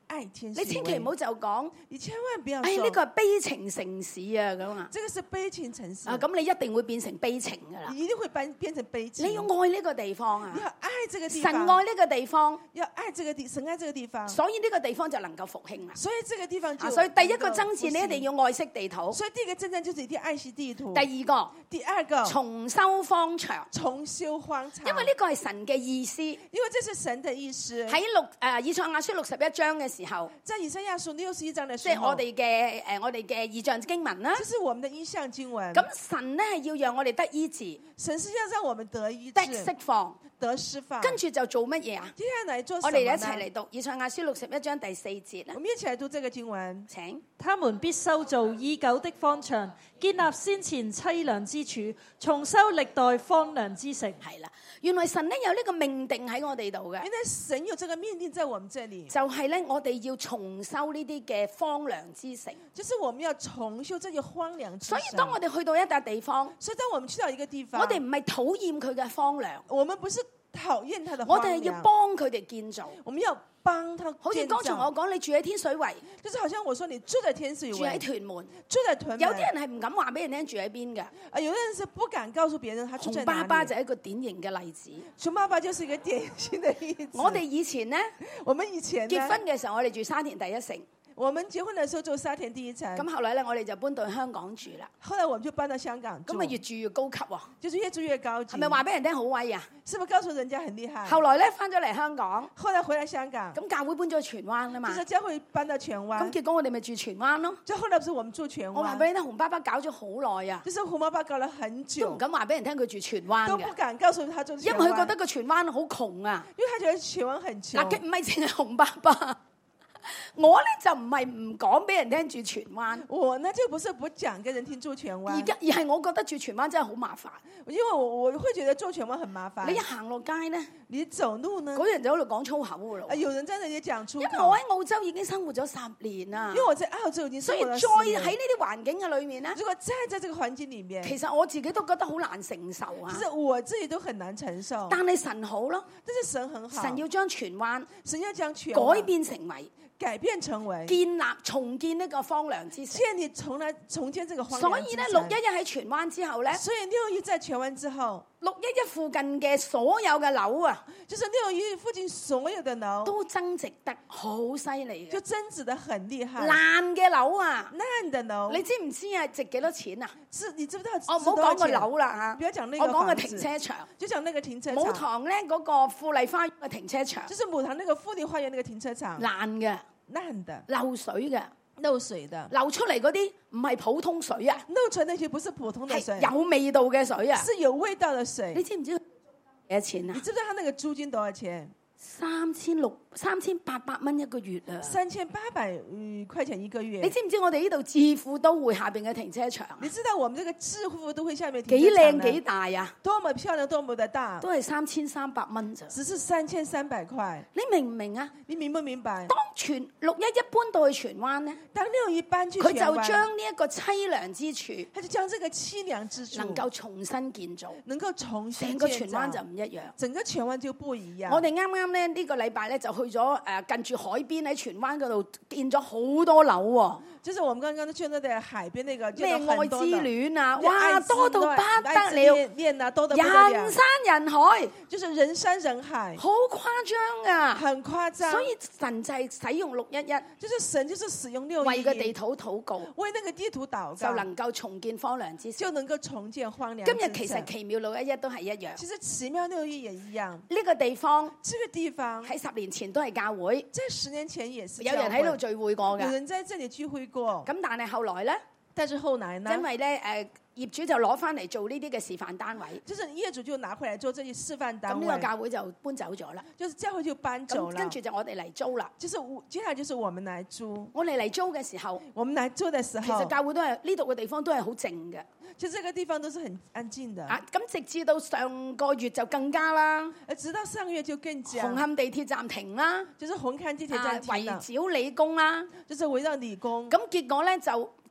愛天使為。 你千祈唔好就講， 你千萬不要誒說， 呢個係悲情城市啊咁啊， 這個是悲情城市啊咁你一定會變成悲情噶啦。 你一定會變變成悲情。 你要愛呢個地方啊你，要愛這個地神方， 愛呢個地方， 要愛這個地，神愛這個地方， 所以呢個地方就能夠復興啦。 所以這個地方就啊，所以第一個能夠爭戰你一定復要愛惜地土興。，所以第一個爭戰就是一定要愛惜地圖。 第二個第二個重修荒場， 重修荒場， 因為呢個係神嘅意思。 因為這是神的意思。 喺六誒以賽亞書六十一章嘅時候， 在以賽亞書六十一章的即時候， 係我哋嘅誒我哋嘅異象經文啦。 這是我們的意象經文。 咁神咧係要讓我哋得醫治、 神是要讓我們得醫得治、 釋放， 得釋放。 跟住就做乜嘢啊？ 接下來做什我麼呢？ 哋一齊嚟讀以賽亞書六十一章第四節啦我。們一起來讀這個經文。 請他們必修造已久的荒場，建立先前凄涼之處，重修歷代荒涼之城。 係啦，原來神咧有呢個命定喺我哋度嘅原，來神有這個命定在我們這裡， 就係咧我哋要重修呢啲嘅荒涼之城。 就是我們要重修這些荒涼之所城。 以當我哋去到一笪地方， 所以當我們去到一個地方， 我哋唔係討厭佢嘅荒涼， 我們不是討厭他的荒涼， 我哋係要幫佢哋建造。 我們要幫他建造。 好似剛才我講，你住喺天水圍， 就是好像我說你住在天水圍， 住喺屯門， 住在屯門， 有啲人係唔敢話俾人聽住喺邊嘅。 啊，有的人是不敢告訴別人他住在窮哪裡。 爸爸就係一個典型嘅例子。 窮爸爸就是一個典型的例子。 我哋以前呢， 我們以前呢結婚嘅時候，我哋住沙田第一城， 我們結婚的時候住沙田第一城， 咁後來咧我哋就搬到香港住啦。 後來我們就搬到香港住， 咁啊越住越高級喎， 就是越住越高級。 係咪話俾人聽好威啊？ 是不是告訴人家很厲害？ 後來咧翻咗嚟香港， 後來回來香港， 咁教會搬咗去荃灣啊嘛就，是教會搬到荃咁灣， 結果我哋咪住荃灣咯。 就後來不是我們住荃灣， 我話俾你聽，紅爸爸搞咗好耐啊， 就是紅爸爸搞了很都唔久， 敢話俾人聽佢住荃灣都不嘅， 敢告訴他住荃灣， 因為佢覺得個荃灣好窮啊。 因為他覺得荃灣很窮。 嗱，佢唔係淨係紅爸爸，我咧就唔係唔講俾人聽住荃灣， 我呢就不是不講給人聽住荃灣， 而家而係我覺得住荃灣真係好麻煩。 因為我我會覺得住荃灣很麻煩。 你一行落街咧， 你走路呢， 嗰人就喺度講粗口噶咯啊。有人在那裡講粗因口。 為我喺澳洲已經生活咗十年啦因，為我在澳洲已經所以生活了再十年喺呢啲環境嘅裏面咧， 如果再在這個環境裡面， 其實我自己都覺得好難承受啊其。實我自己都很難承受。 但係神好咯， 但是神很好， 神要將荃灣神要將荃改灣變成為改變成為建立重建呢個荒涼之城。 建立重來重建這個荒涼所以咧， 之城六一一喺荃灣之後咧， 所以六一在荃灣之後， 六一一附近嘅所有嘅樓啊， 就是六一附近所有的樓都增值得好犀利就嘅。 增值得很厲害。 爛嘅樓啊， 爛的樓， 你知唔知啊？值幾多錢啊？ 是你知不知道值我唔好講個多少錢？ 樓啦不要講那嚇，我講個個房子停車場。 就講那個停車母場， 堂咧嗰個富麗花園嘅停車場， 就是母堂那個富麗花園那個停車場， 爛嘅、 爛的、 漏水嘅， 漏水的， 流出嚟嗰啲唔係普通水啊， 漏出來那些不是普通的水， 係有味道嘅水啊。 是有味道的你水。 知唔知幾多錢啊你？知不知道他那個租金多少錢？ 三千六三千八百蚊一個月啊！ 三千八百嗯塊錢一個月。 你知唔知我哋呢度置富都會下邊嘅停車場啊你知道我們這個置富都會下面停幾車場呢靚幾大啊？ 多麼漂亮，多麼的大， 都係三千三百蚊咋？ 只是三千三百塊。 你明唔明啊？ 你明不明白？ 當全六一一搬到去荃灣咧， 當六一搬去佢荃灣， 就將呢一個凄涼之處他就將這個淒涼之處能夠重新建造， 能夠重新成個荃建造灣就唔一樣。 整個荃灣就不一樣。 我哋啱啱咧呢個禮拜咧就去咗誒近住海邊喺荃灣嗰度建咗好多樓喎， 就是我們剛剛去那個海邊那個咩愛之戀啊， 哇哇多到不得了， 戀啊多得不得了， 人山人海， 就是人山人海， 好誇張啊！ 很誇張。 所以神就係使用六一一就是神就是使用六一為個地土禱告， 為那個地圖禱告， 就能夠重建荒涼之城。 就能夠重建荒涼之今城。 日其實奇妙六一一都係一樣， 其實奇妙六一也一樣。 呢個地方這個地方喺十年前都係教會， 在十年前也是有人喺度聚， 聚會過有嘅。 人在這裡聚會過。 咁但係後來咧， 但是後來呢？ 因為咧誒業主就攞翻嚟做呢啲嘅示範單位， 就是業主就拿回來做這些示範單位， 咁呢個教會就搬走咗啦。 就是教會就搬走了。 咁跟住就我哋嚟租啦。 就是我接下來就是我們來租， 我哋嚟租嘅時候， 我們來租的時候， 其實教會都係呢度嘅地方都係好靜嘅。 其實這個地方都是很安靜的。 啊，咁直至到上個月就更加啦， 而直到上個月就更加， 紅磡地鐵站停啦， 就是紅磡地鐵啊站停了， 圍繞理工啦， 就是圍繞理工。 咁結果咧就啲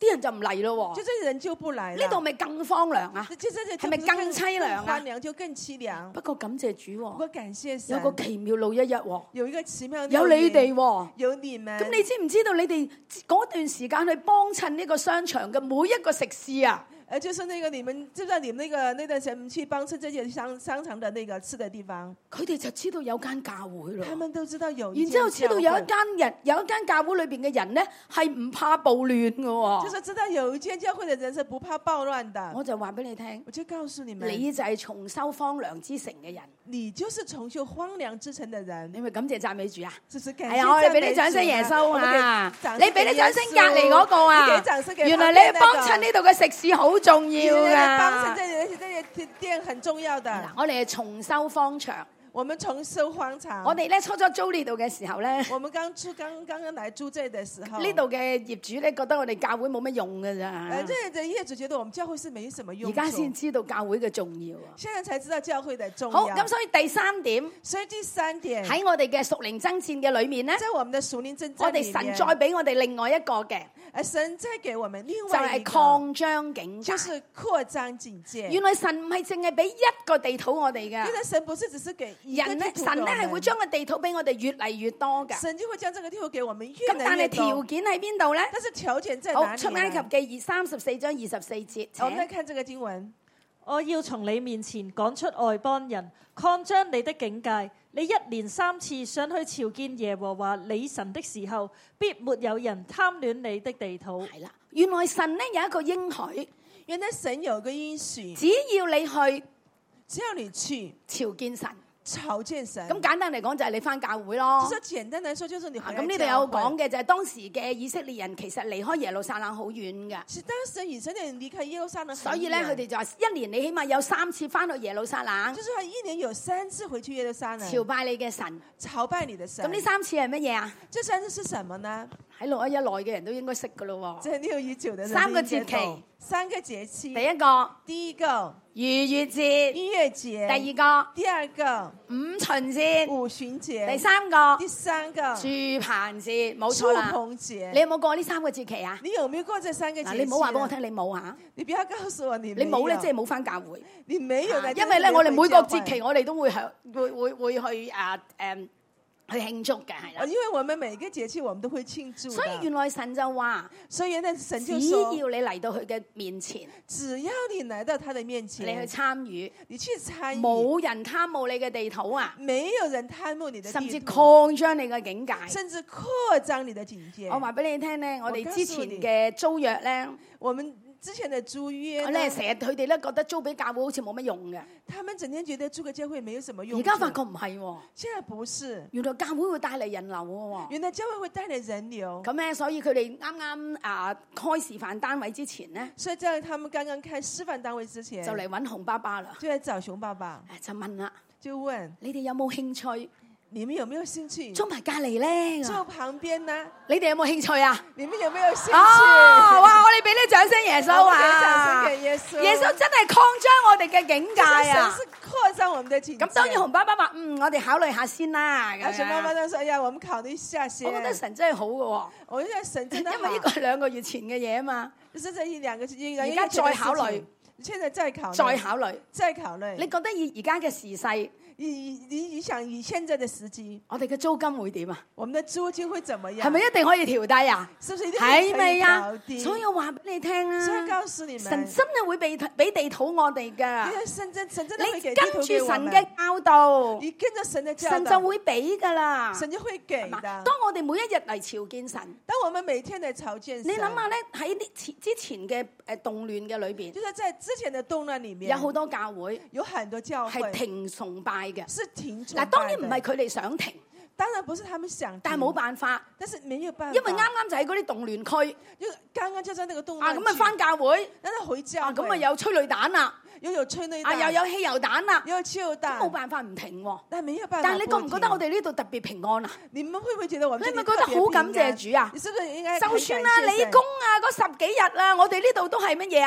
啲人就唔嚟咯就這些人就不來喎。 了。 呢度咪更荒涼啊！ 就這些係咪更凄涼啊荒涼就更凄涼。 不過感謝主喎， 不過感謝神， 有個奇妙路一日喎， 有一個奇妙的有你哋喎。 有你們。 咁你知唔知道你哋嗰段時間去幫襯呢個商場嘅每一個食肆啊？ 誒，就是那個你們，知道你們那個那段時間去幫襯這些商商場的那個吃的地方， 佢哋就知道有間教會咯。 他們都知道有一然之後知道有一間間人，有一間教會裏邊嘅人咧係唔怕暴亂嘅喎。 就是知道有一間教會的人是不怕暴亂的。 我就話俾你聽， 我就告訴你們， 你就係重修荒涼之城嘅人。 你就是重修荒涼之城的人。 你咪感謝讚美主啊！ 就是感謝係啊，我哋俾你掌聲耶穌啊！你俾你掌聲隔離嗰個啊！原來你幫襯呢度嘅食肆好重要㗎。 幫襯這些這些店很重要的。 嗱，我哋係重修荒場。 我們重修荒場。 我哋咧初初租呢度嘅時候咧， 我們剛出剛剛剛來租這的時候， 呢度嘅業主咧覺得我哋教會冇乜用㗎咋。 誒，這這業主覺得我們教會是沒什麼用。 而家先知道教會嘅重要啊！ 現在才知道教會的重要。 好，咁所以第三點， 所以第三點喺我哋嘅屬靈爭戰嘅裏面咧， 在我們的屬靈爭戰， 我哋神再俾我哋另外一個嘅， 誒，神再給我們另就係外一個， 擴張境界， 就是擴張境界。 原來神唔係淨係俾一個地土我哋㗎， 原來神不是只是給一個人咧， 地圖給我們， 神咧係會將個地土俾我哋越嚟越多㗎。 神就會將這個地圖給我們越咁但係來越多。 條件喺邊度咧？ 但是條件在好， 哪出埃裡呢？ 及記二三十四章二十四節， 我們再請看這個經文。 我要從你面前趕出外邦人，擴張你的境界。你一連三次上去朝見耶和華你神的時候，必沒有人貪戀你的地土。 係啦，原來神咧有一個應許， 原來神有個應許， 只要你去只要你去朝見神， 朝見神。 咁簡單嚟講就係你翻教會咯。 就簡單來說，就是你啊回來咁呢度有教會講嘅就係當時嘅以色列人其實離開耶路撒冷好遠㗎， 是當時以色列人離開耶路撒冷很遠， 所以咧佢哋就話一年你起碼有三次翻到耶路撒冷就是話一年有三次回去耶路撒冷朝拜你嘅神。 朝拜你的神。 咁呢三次係乜嘢啊？ 這三次是什麼呢？ 喺六一一內嘅人都應該識㗎咯喎。 這六一九的人三個都應該節期懂，三個節期。 第一個第一個逾越節， 逾越節， 第二個第二個五旬節， 五旬節， 第三個第三個住棚節，冇錯住啦。 棚節。 你有冇過呢三個節期啊？ 你有沒有過這三個節期？ 嗱，你唔好話俾我聽，你冇嚇。 你不要告訴我你你冇咧，即係係冇翻教會。 你沒有啊呢， 因為咧，我哋每個節期我， 我哋都會係會會會去啊誒去慶祝嘅，係啦。 因為我們每個節期我們都會慶祝的。 所以原來神就話， 所以原來神就只說， 要你嚟到佢嘅面前， 只要你來到他的面你去前， 參與， 你去參與， 冇人貪慕你嘅地土啊， 沒有人貪慕你的地甚至圖， 擴張你嘅境界。 甚至擴張你的境界。 我話俾你聽咧，我哋我告訴之前你嘅租約咧， 我們之前的租約呢， 咧成日佢哋咧覺得租俾教會好似冇乜用嘅， 他們整天覺得租個教會沒有什麼用。 而家發覺唔係喎， 現在不是， 原來教會會帶嚟人流嘅喎。 原來教會會帶來人流。 咁咧，所以佢哋啱啱啊開示範單位之前咧， 所以在他們剛剛開示範單位之前， 就嚟揾洪爸爸啦， 就來找熊爸爸， 誒就問啦： 就問你哋有冇興趣你們有沒有興趣租埋隔離咧？ 坐旁邊呢？ 你哋有冇興趣啊？ 你們有沒有興趣？ 啊！哇！我哋俾啲掌聲耶穌我們給掌啊！ 聲給耶穌。 耶穌真係擴張我哋嘅境界啊！ 神是擴張我們的境界。 咁當然洪爸爸話：嗯，我哋考慮下先啦。咁而且媽媽樣就說：呀，我們考慮一下先。 我覺得神真係好嘅喎， 我覺得神真的好， 因為呢個係兩個月前嘅嘢啊嘛， 就是這一兩個一而家再考慮， 現在再考慮， 再考慮。 再考慮。 你覺得以而家嘅時勢， 你你你想以現在的時機， 我哋嘅租金會點啊？ 我們的租金會怎麼樣？ 係咪一定可以調低啊？ 是不是一定係可以咪啊調？低？ 所以我話俾你聽所以啊， 告訴你們， 神真係會俾俾地土我哋噶因。為神真神真的會你給跟住地圖給我們神嘅教導， 你跟着神的教神就導， 會俾噶啦。 神就會給係嘛的。 當我哋每一日嚟朝見神， 當我們每天的朝見神， 你諗下咧，喺呢前之前嘅誒動亂嘅裏邊， 就是在之前的動亂裡面， 有好多教會有很多教會係停崇拜嘅。 是停崇嗱， 拜當然唔係的， 佢哋想停， 當然不是他們想停， 但係冇辦法， 但是沒有辦法， 因為啱啱就喺嗰啲動亂區就剛剛就在那個動亂啊，咁啊翻教會然後回教啊， 會， 咁啊有催淚彈啦， 又有催淚彈， 啊又有汽油彈啦， 又有汽油彈， 冇辦法唔停喎。 但沒有辦法。 但係你覺唔覺得我哋呢度特別平安啊？ 你們會不會覺得我們你咪覺得好感謝主啊？ 你是不是應該就算啦，理工啊嗰十幾日啦，我哋呢度都係乜嘢啊？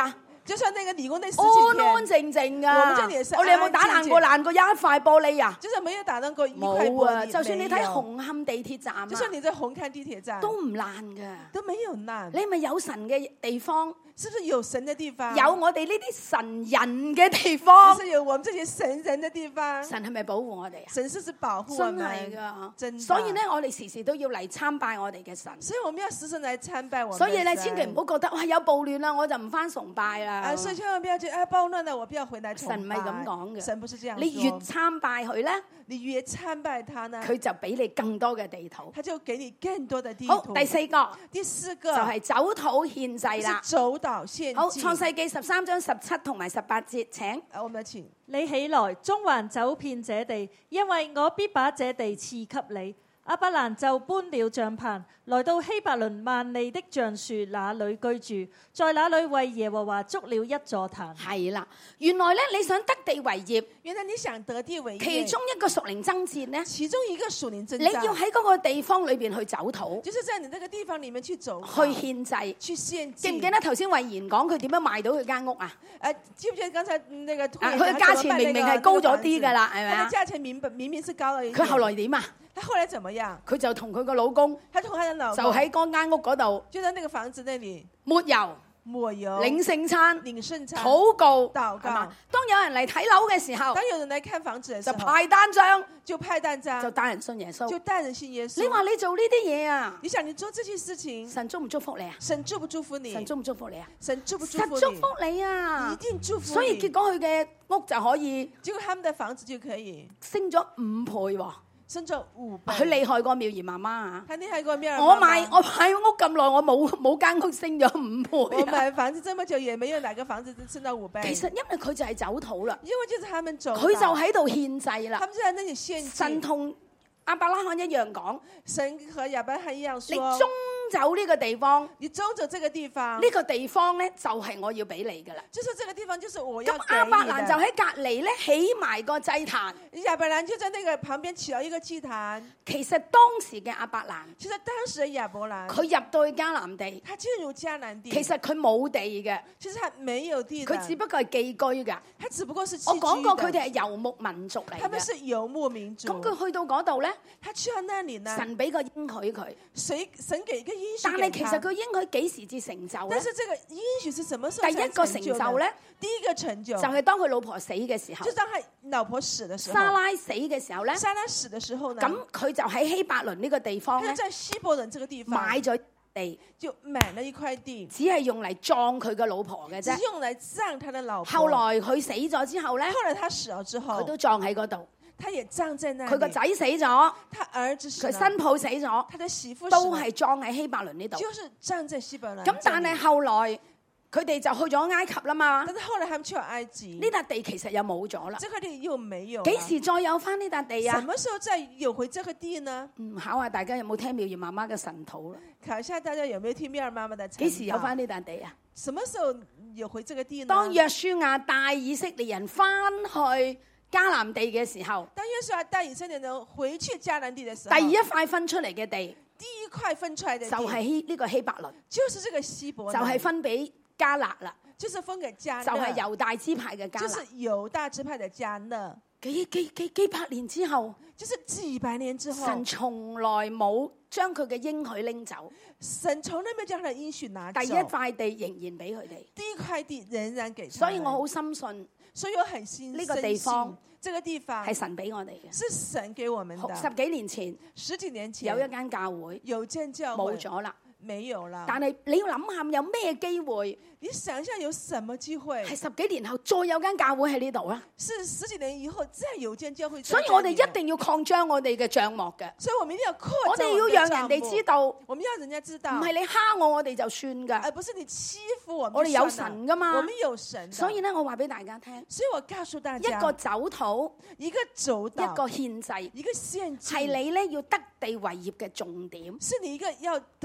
就算那個理工那十幾安安天， 靜靜我們噶。 這裡也是我哋有冇打安安靜靜爛過爛過一塊玻璃啊？ 就是沒有打爛過一塊冇啊！ 玻璃。 就算你睇沒有紅磡地鐵站啊就，算你在紅磡地鐵站都唔爛噶。 都沒有爛。 你係咪有神嘅地方？ 是不是有神的地方？ 有我哋呢啲神人嘅地方就。是有我們這些神人的地方。 神係咪保護我哋啊？ 神是不是保護我真們？ 係噶， 真的所以咧，我哋時時都要嚟參拜我哋嘅神。 所以我們要時時來參拜我們的神。 所以咧，千祈唔好覺得哇有暴亂啦，我就唔翻崇拜啦。 啊，所以千萬不要覺得啊暴亂了，我不要回來崇拜。 神唔係咁講嘅神不是這樣說。 你越參拜佢咧， 你越參拜他呢， 佢就俾你更多嘅地土。 他就給你更多的地好， 圖。 第四個第四個就係走土獻祭啦。 是走島獻祭。 好，創世記十三章十七同埋十八節，請。 啊，我們請你起來，中環走遍這地，因為我必把這地賜給你。亞伯蘭就搬了帳棚，來到希伯倫萬利的橡樹那裏居住，在那裏為耶和華築了一座壇。 係啦，原來咧你想得地為業， 原來你想得地為業， 其中一個屬靈爭戰咧， 其中一個屬靈征你要喺嗰個地方裏邊去走土， 就是在你那個地方裡面去走， 去獻祭。 去獻祭。 記唔記得頭先慧賢講佢點樣賣到佢間屋啊？ 誒，記唔記得剛才那個？ 啊，佢嘅價錢明明係高咗啲㗎啦，係咪啊？ 佢嘅價錢明明明是高了一點。 佢後來點啊？ 他後來怎麼樣？ 佢就同佢個老公他同他的老就公喺嗰間屋嗰度就在那個房子那裡抹油、 抹油、 領聖餐、 領聖餐、 禱告、 禱告。 係嘛？當有人嚟睇樓嘅時候， 當有人來看房子的時候， 就派單張， 就派單張， 就帶人信耶穌。 就帶人信耶穌。 你話你做呢啲嘢啊？ 你想你做這些事情， 神祝唔祝福你啊？ 神祝不祝福你？ 神祝唔祝福你啊？ 神祝不祝福你？ 神祝福你啊！ 一定祝福你。 所以結果佢嘅屋就可以結果他們的房子就可以升咗五倍喎。 升咗五倍。 佢厲害過妙兒媽媽啊！ 他厲害過妙兒媽媽。 我買我買屋咁耐，我冇冇間屋升咗五倍我啊。 買房子這麼久，也沒有哪個房子升到五倍。 其實因為佢就係走土啦， 因為就是他們走， 佢就喺度獻祭啦他。們就在那裡獻祭。 神同亞伯拉罕一樣講， 神和亞伯拉罕一樣你說， 中走呢個地方， 你中走這個地方， 呢個地方咧就係我要俾你噶啦。 就是這個地方，就是我要咁給你的。 亞伯蘭就喺隔離咧起埋個祭壇。 亞伯蘭就在那個旁邊起了一個祭壇。 其實當時嘅亞伯蘭， 其實當時的亞伯蘭， 佢入到去迦南地， 他進入迦南地， 其實佢冇地嘅， 其實他沒有地的， 佢只不過係寄居噶。 他只不過是寄我居的。 講過佢哋係遊牧民族嚟他們嘅。 是游牧民族。 咁佢去到嗰度咧， 他去到那裡呢， 神俾個應許佢， 誰神給一個應許但給他係其實佢應許幾時至成就咧但？是這個應許是什麼時候才第一個成就呢成就咧， 第一個成就就係當佢老婆死嘅時候就，當他老婆死的時候， 莎拉死嘅時候咧， 莎拉死的時候呢， 咁佢就喺希伯倫呢個地方咧他在希伯倫這個地方買咗地， 就買了一塊地， 只係用嚟葬佢個老婆嘅啫只是。用來葬他的老婆。 後來佢死咗之後咧， 後來他死了之後， 佢都葬喺嗰度。 他也葬在那裡。 佢個仔死咗， 他兒子死佢了， 新抱死咗， 他的媳婦死了都係葬喺希伯倫呢度。 就是葬在希伯倫。 咁但係後來佢哋就去咗埃及啦嘛， 但是後來他們去了埃及， 呢笪地其實又冇咗啦。 這塊地又沒有了。 幾時再有翻呢笪地什啊？ 麼時候再有回這個地呢？ 嗯，考下大家有冇聽妙兒媽媽嘅神禱啦？ 考一下大家有沒有聽妙兒媽媽的？ 幾時有翻呢笪地啊？ 什麼時候有回這個地呢？ 當約書亞帶以色列人翻去迦南地嘅時候， 當約書亞帶以色列人回去迦南地的時候， 第一塊分出嚟嘅地第一塊分出來的就地係希呢個希伯倫， 就是這個希伯就倫， 係分俾迦勒啦， 就是分給迦勒， 就係猶大支派嘅迦勒。 就是猶大支派的迦勒， 幾幾幾幾百年之後， 就是幾百年之後， 神從來冇將佢嘅應許拎走， 神從來沒將他的應許拿走， 第一塊地仍然俾佢哋。 第一塊地仍然給他， 所以我好深信所以我很信呢個地方， 這個地方係神俾我哋嘅。 是神給我們的。 十幾年前十幾年前有一間教會有間教會冇咗啦， 沒有了。 但係你要諗下有咩機會你想一下有什麼機會？ 係十幾年後再有間教會喺呢度啊？ 是十幾年以後再有間教會在所以這裡， 我哋一定要擴張我哋嘅帳幕嘅， 所以我們一定要擴我哋張們的要讓人哋帳幕知道， 我們要人家知道， 唔係你蝦我，我哋就算噶。 而不是你欺負我們。 我哋有神噶嘛我們有神的。 所以咧，我話俾大家聽， 所以我告訴大家， 一個走土， 一個走道， 一個獻祭， 一個獻祭， 係你咧要得地為業嘅重點。 是你一個要得地為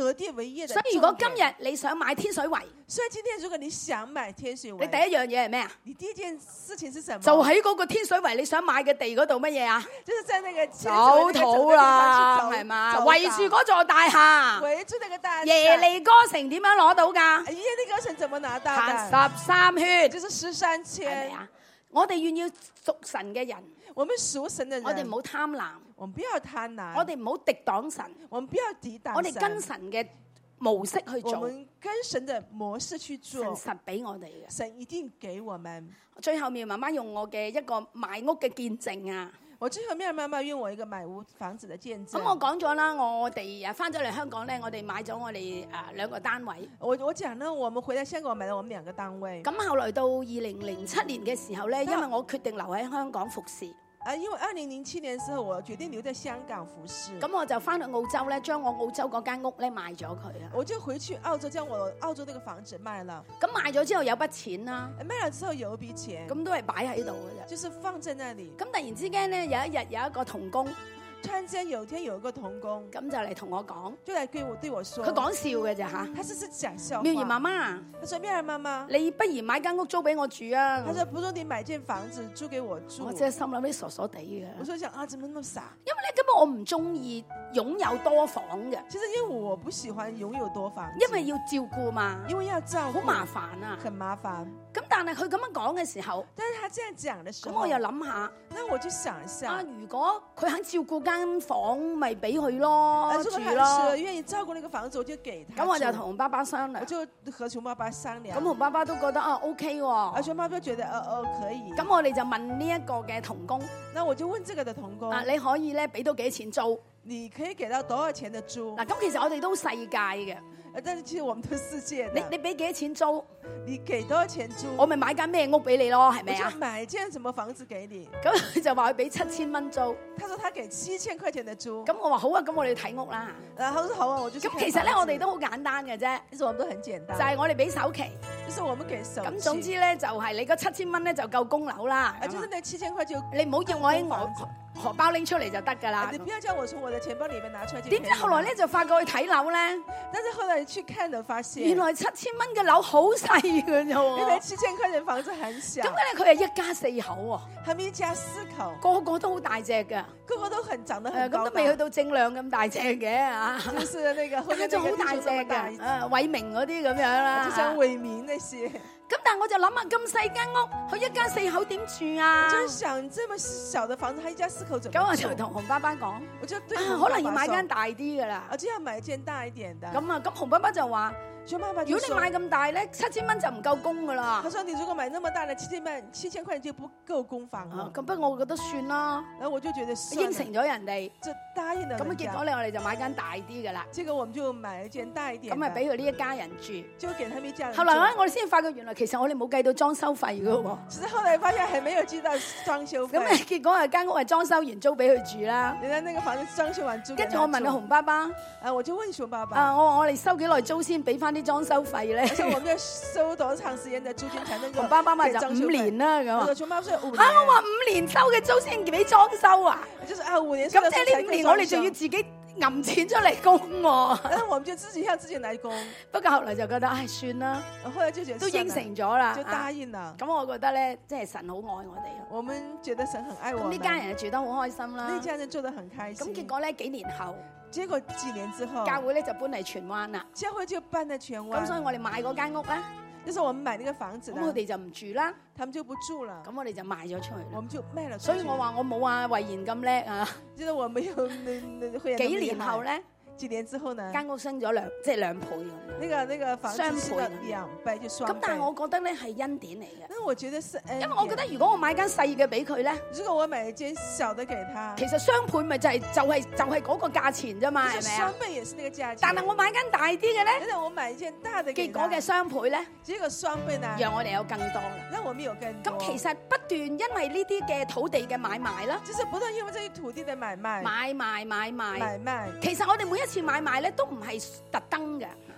為業的。 所以如果今日你想買天水圍， 所以今天如果你想買天水圍， 你第一樣嘢係咩啊？ 你第一件事情是什麼？ 就喺嗰個天水圍你想買嘅地嗰度乜嘢啊？ 就是在那個走土啦，係嘛？圍住嗰座大廈， 圍住那個大廈。 耶利哥城點樣攞到㗎？ 耶利哥城怎麼拿到的？ 行十三圈， 就是十三係咪圈。 啊？我哋願要屬神嘅人， 我們屬神的人， 我哋唔好貪婪， 我們不要貪婪， 我哋唔好敵擋神， 我們不要抵擋神， 我哋跟神嘅模式去我做， 們跟神的模式去神做， 實俾我哋嘅。 神一定給我們。 最後面媽媽用我嘅一個買屋嘅見證啊！ 我最後面媽媽用我一個買屋房子的見證。 咁我講咗啦，我哋啊翻咗嚟香港咧，我哋買咗我哋啊兩個單位。 我我講呢，我們回來香港買了我們兩個單位。 咁後來到二零零七年嘅時候咧，因為我決定留喺香港服侍， 啊，因為二零零七年之後，我決定留在香港服侍。 咁我就翻去澳洲咧，將我澳洲嗰間屋咧賣咗佢啊。 我就回去澳洲，將我澳洲那個房子賣了。 咁賣咗之後有筆錢啦， 賣了之後有一筆錢， 咁都係擺喺度嘅啫。 就是放在那裡。 咁突然之間咧，有一日有一個童工， 突然間有一天有一個童工， 咁就嚟同我講， 就嚟對我對我說， 佢講笑嘅啫嚇。 他只是講笑話。 妙兒媽媽， 他說：妙兒媽媽， 你不如買間屋租俾我住啊！ 他說：不如你買間房子租給我住。 我真係心諗啲傻傻地嘅。 我說想啊，怎麼那麼傻？ 因為咧根本我唔中意擁有多房嘅， 其實因為我不喜歡擁有多房子， 因為要照顧嘛， 因為要照顧， 好麻煩啊。 很麻煩。 咁但係佢咁樣講嘅時候， 但是他這樣講的時候， 咁我又諗下， 那我就想一下， 啊，如果佢肯照顧間房，咪俾佢咯， 啊、如住果他咯。 是願意照顧那個房子，我就給他。 咁我就同洪爸爸商量， 我就和熊爸爸商量。 咁洪爸爸都覺得啊 OK 喎， 啊熊爸爸覺得呃哦可以。 咁我哋就問呢一個嘅童工， 那我就問這個的童工， 啊你可以咧俾到幾錢租？ 你可以給到多少錢的租？ 嗱，咁其實我哋都世界嘅， 但是其實我們都世界的。 你你俾幾多錢租？ 你給多少錢租？ 我咪買間咩屋俾你咯，係咪啊？ 我就買間什麼房子給你？ 咁佢就話佢俾七千蚊租。 他說他給七千塊錢的租。 咁我話好啊，咁我哋睇屋啦。 然後說好啊，我就咁其實咧，我哋都好簡單嘅啫。 其實我們都很簡單， 就係我哋俾首期。 就是我們給首期。 咁總之咧，就係你嗰七千蚊咧就夠供樓啦。 啊，就是那七千塊就你唔好叫我喺我荷包拎出嚟就得㗎啦。 你不要叫我從我的錢包裡面拿出來就。 點知後來咧就發覺去睇樓咧， 但是後來去看就發現， 原來七千蚊嘅樓好細㗎啫喎。 因為七千塊錢房子很小。 咁咧佢係一家四口喎， 他們一家四口， 個個都好大隻㗎， 個個都很長得誒很高大。 咁都未去到正亮咁大隻嘅啊。 就是那個後面就好大隻㗎，誒偉明嗰啲咁樣啦， 就像偉明那些。 咁但係我就諗下咁細間屋，佢一家四口點住啊？ 就是想這麼小的房子，他一家四口怎麼住？ 咁我就同洪爸爸講， 我就對啊，可能要買間大啲㗎啦。 我就要買一間大一點的。 咁啊，咁洪爸爸就話： 熊爸爸， 如果你買咁大咧，七千蚊就唔夠供㗎啦。 他說：你如果買那麼大的七千蚊，七千塊就不夠供房了。 咁不過我覺得算啦。 然後我就覺得應承咗人哋， 就答應了。 咁結果咧，我哋就買間大啲㗎啦。 這個我們就買一間大一點。 咁咪俾佢呢一家人住。 就給他們一家人住。 後來咧，我哋先發覺原來其實我哋冇計到裝修費㗎喎。 其實後來發現還沒有計到裝修費。 咁啊，結果係間屋係裝修完租俾佢住啦。 原來那個房子裝修完租。 跟住我問阿洪爸爸， 啊，我就問熊爸爸， 啊，我話我哋收幾耐租先俾翻啲裝修費咧？ 我說我們要收多長時間的租金才能夠？ 洪爸爸咪就五年啦咁啊。 熊爸爸說五年。 嚇！我話五年收嘅租先俾裝修啊？ 就是啊，五年。 咁即係呢五年我哋仲要自己揞錢出嚟供喎。 然後我們就自己向自己來供。 不過後來就覺得唉算啦， 後來就覺得都應承咗啦， 就答應啦。 咁我覺得咧，即係神好愛我哋。 我們覺得神很愛我們。 咁呢家人住得好開心啦。 呢家人做得很開心。 咁結果咧幾年後， 結果幾年之後， 教會咧就搬嚟荃灣啦。 教會就搬嚟荃灣。 咁所以我哋買嗰間屋咧， 就是我們買那個房子， 咁佢哋就唔住啦， 他們就不住了。 咁我哋就賣咗出去。 我們就賣了出去。 所以我話我冇啊慧賢咁叻啊。 即係我沒有那那慧賢。 幾年後咧？ 幾年之後呢？ 間屋升咗兩，即係兩倍咁。 那個那個房子升咗兩倍就雙倍。 咁但係我覺得咧係恩典嚟嘅。 那我覺得是恩典。 因為我覺得如果我買間細嘅俾佢咧， 如果我買一間小的給他， 其實雙倍咪就係就係就係嗰個價錢啫嘛，係咪啊？ 雙倍也是那個價錢。 但係我買間大啲嘅咧， 但係我買一間大的， 結果嘅雙倍咧， 結果雙倍呢， 讓我哋有更多啦。 讓我們有更多。 咁其實不斷因為呢啲嘅土地嘅買賣啦， 就是不斷因為這些土地的買賣， 買賣買賣買賣。 其實我哋每一次買賣咧都唔係特登嘅。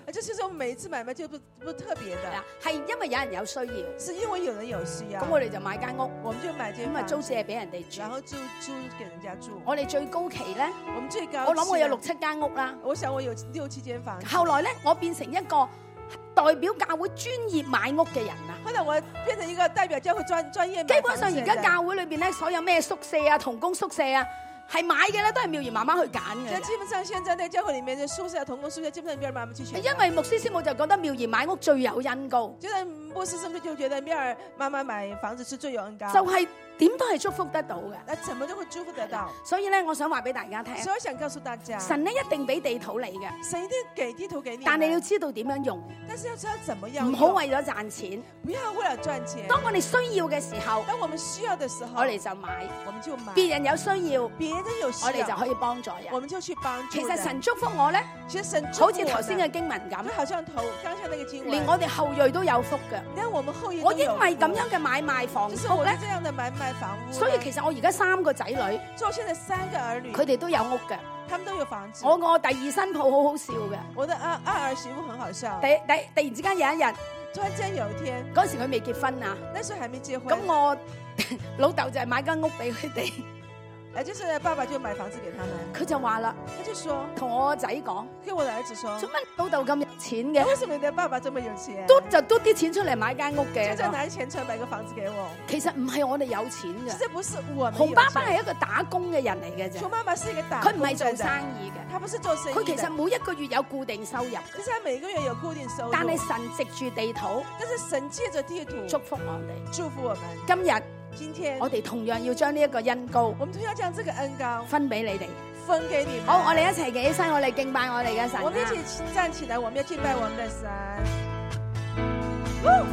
這就是我們每一次買賣就不不特別的， 係因為有人有需要， 是因為有人有需要， 咁我哋就買間屋， 我們就買間咁啊房， 租借俾人哋住。 然後租租給人家住。 我哋最高期咧， 我們最高， 我諗我有六七間屋啦。 我想我有六七間房。 後來咧，我變成一個代表教會專業買屋嘅人啦。 後來我變成一個代表教會專專業買房子的人。 基本上而家教會裏邊咧，所有咩宿舍啊、同工宿舍啊，係買嘅咧，都係妙兒媽媽去揀嘅。 基本上現在在教會裏面嘅宿舍、同工宿舍，基本上妙兒媽媽去選。 因為牧師師母就覺得妙兒買屋最有恩膏。 就係牧師師母就覺得妙兒媽媽買房子是最有恩膏。 就係點都係祝福得到嘅。 那怎麼都會祝福得到？ 所以咧，我想話俾大家聽。 所以我想告訴大家， 神咧一定俾地土你嘅， 神一定給地圖給你， 但你要知道點樣用， 但是要知道怎麼樣， 唔好為咗賺錢。 不要為了賺錢。 當我哋需要嘅時候， 當我們需要的時候， 我哋就買， 我們就買。 別人有需要， 別人有需要， 我哋就可以幫助人。 我們就去幫助人。 其實神祝福我咧， 其實神好似頭先嘅經文咁， 就好像頭剛才那個經文， 連我哋後裔都有福嘅。 連我們後裔都有福。 我因為咁樣嘅買賣房就是屋咧， 我這樣的買賣房屋， 所以其實我而家三個仔女， 做現在三個兒女， 佢哋都有屋嘅。 他們都有房子。 我個第二新抱好好笑嘅， 我的二二兒媳婦很好笑。 第第突然之間有一日， 突然間有一天， 嗰時佢未結婚啊， 那時候還沒結婚。 咁我老豆就係買間屋俾佢哋。 誒，就是爸爸就買房子給他們， 佢就話啦， 他就說同我個仔講， 跟我的兒子說， 做乜老豆咁有錢嘅？ 為什麼你的爸爸這麼有錢？ 嘟就嘟啲錢出嚟買間屋嘅， 就在拿錢出來買個房子給我。 其實唔係我哋有錢嘅， 其實不是我們有錢。 洪爸爸係一個打工嘅人嚟嘅啫， 洪媽媽是一個打佢唔工係做生的， 意嘅， 他不是做生意的。 佢其實每一個月有固定收入， 其實他每個月有固定收入， 但係神藉住地土， 但是神借着地土祝福我哋。 祝福我們。 今日今天我哋同樣要將呢一個恩膏我們同樣將這個恩膏分俾你哋。 分給你們。 好，我哋一齊企起身，我哋敬拜我哋嘅神啊。 我們一起站起來，我們要敬拜我們的神。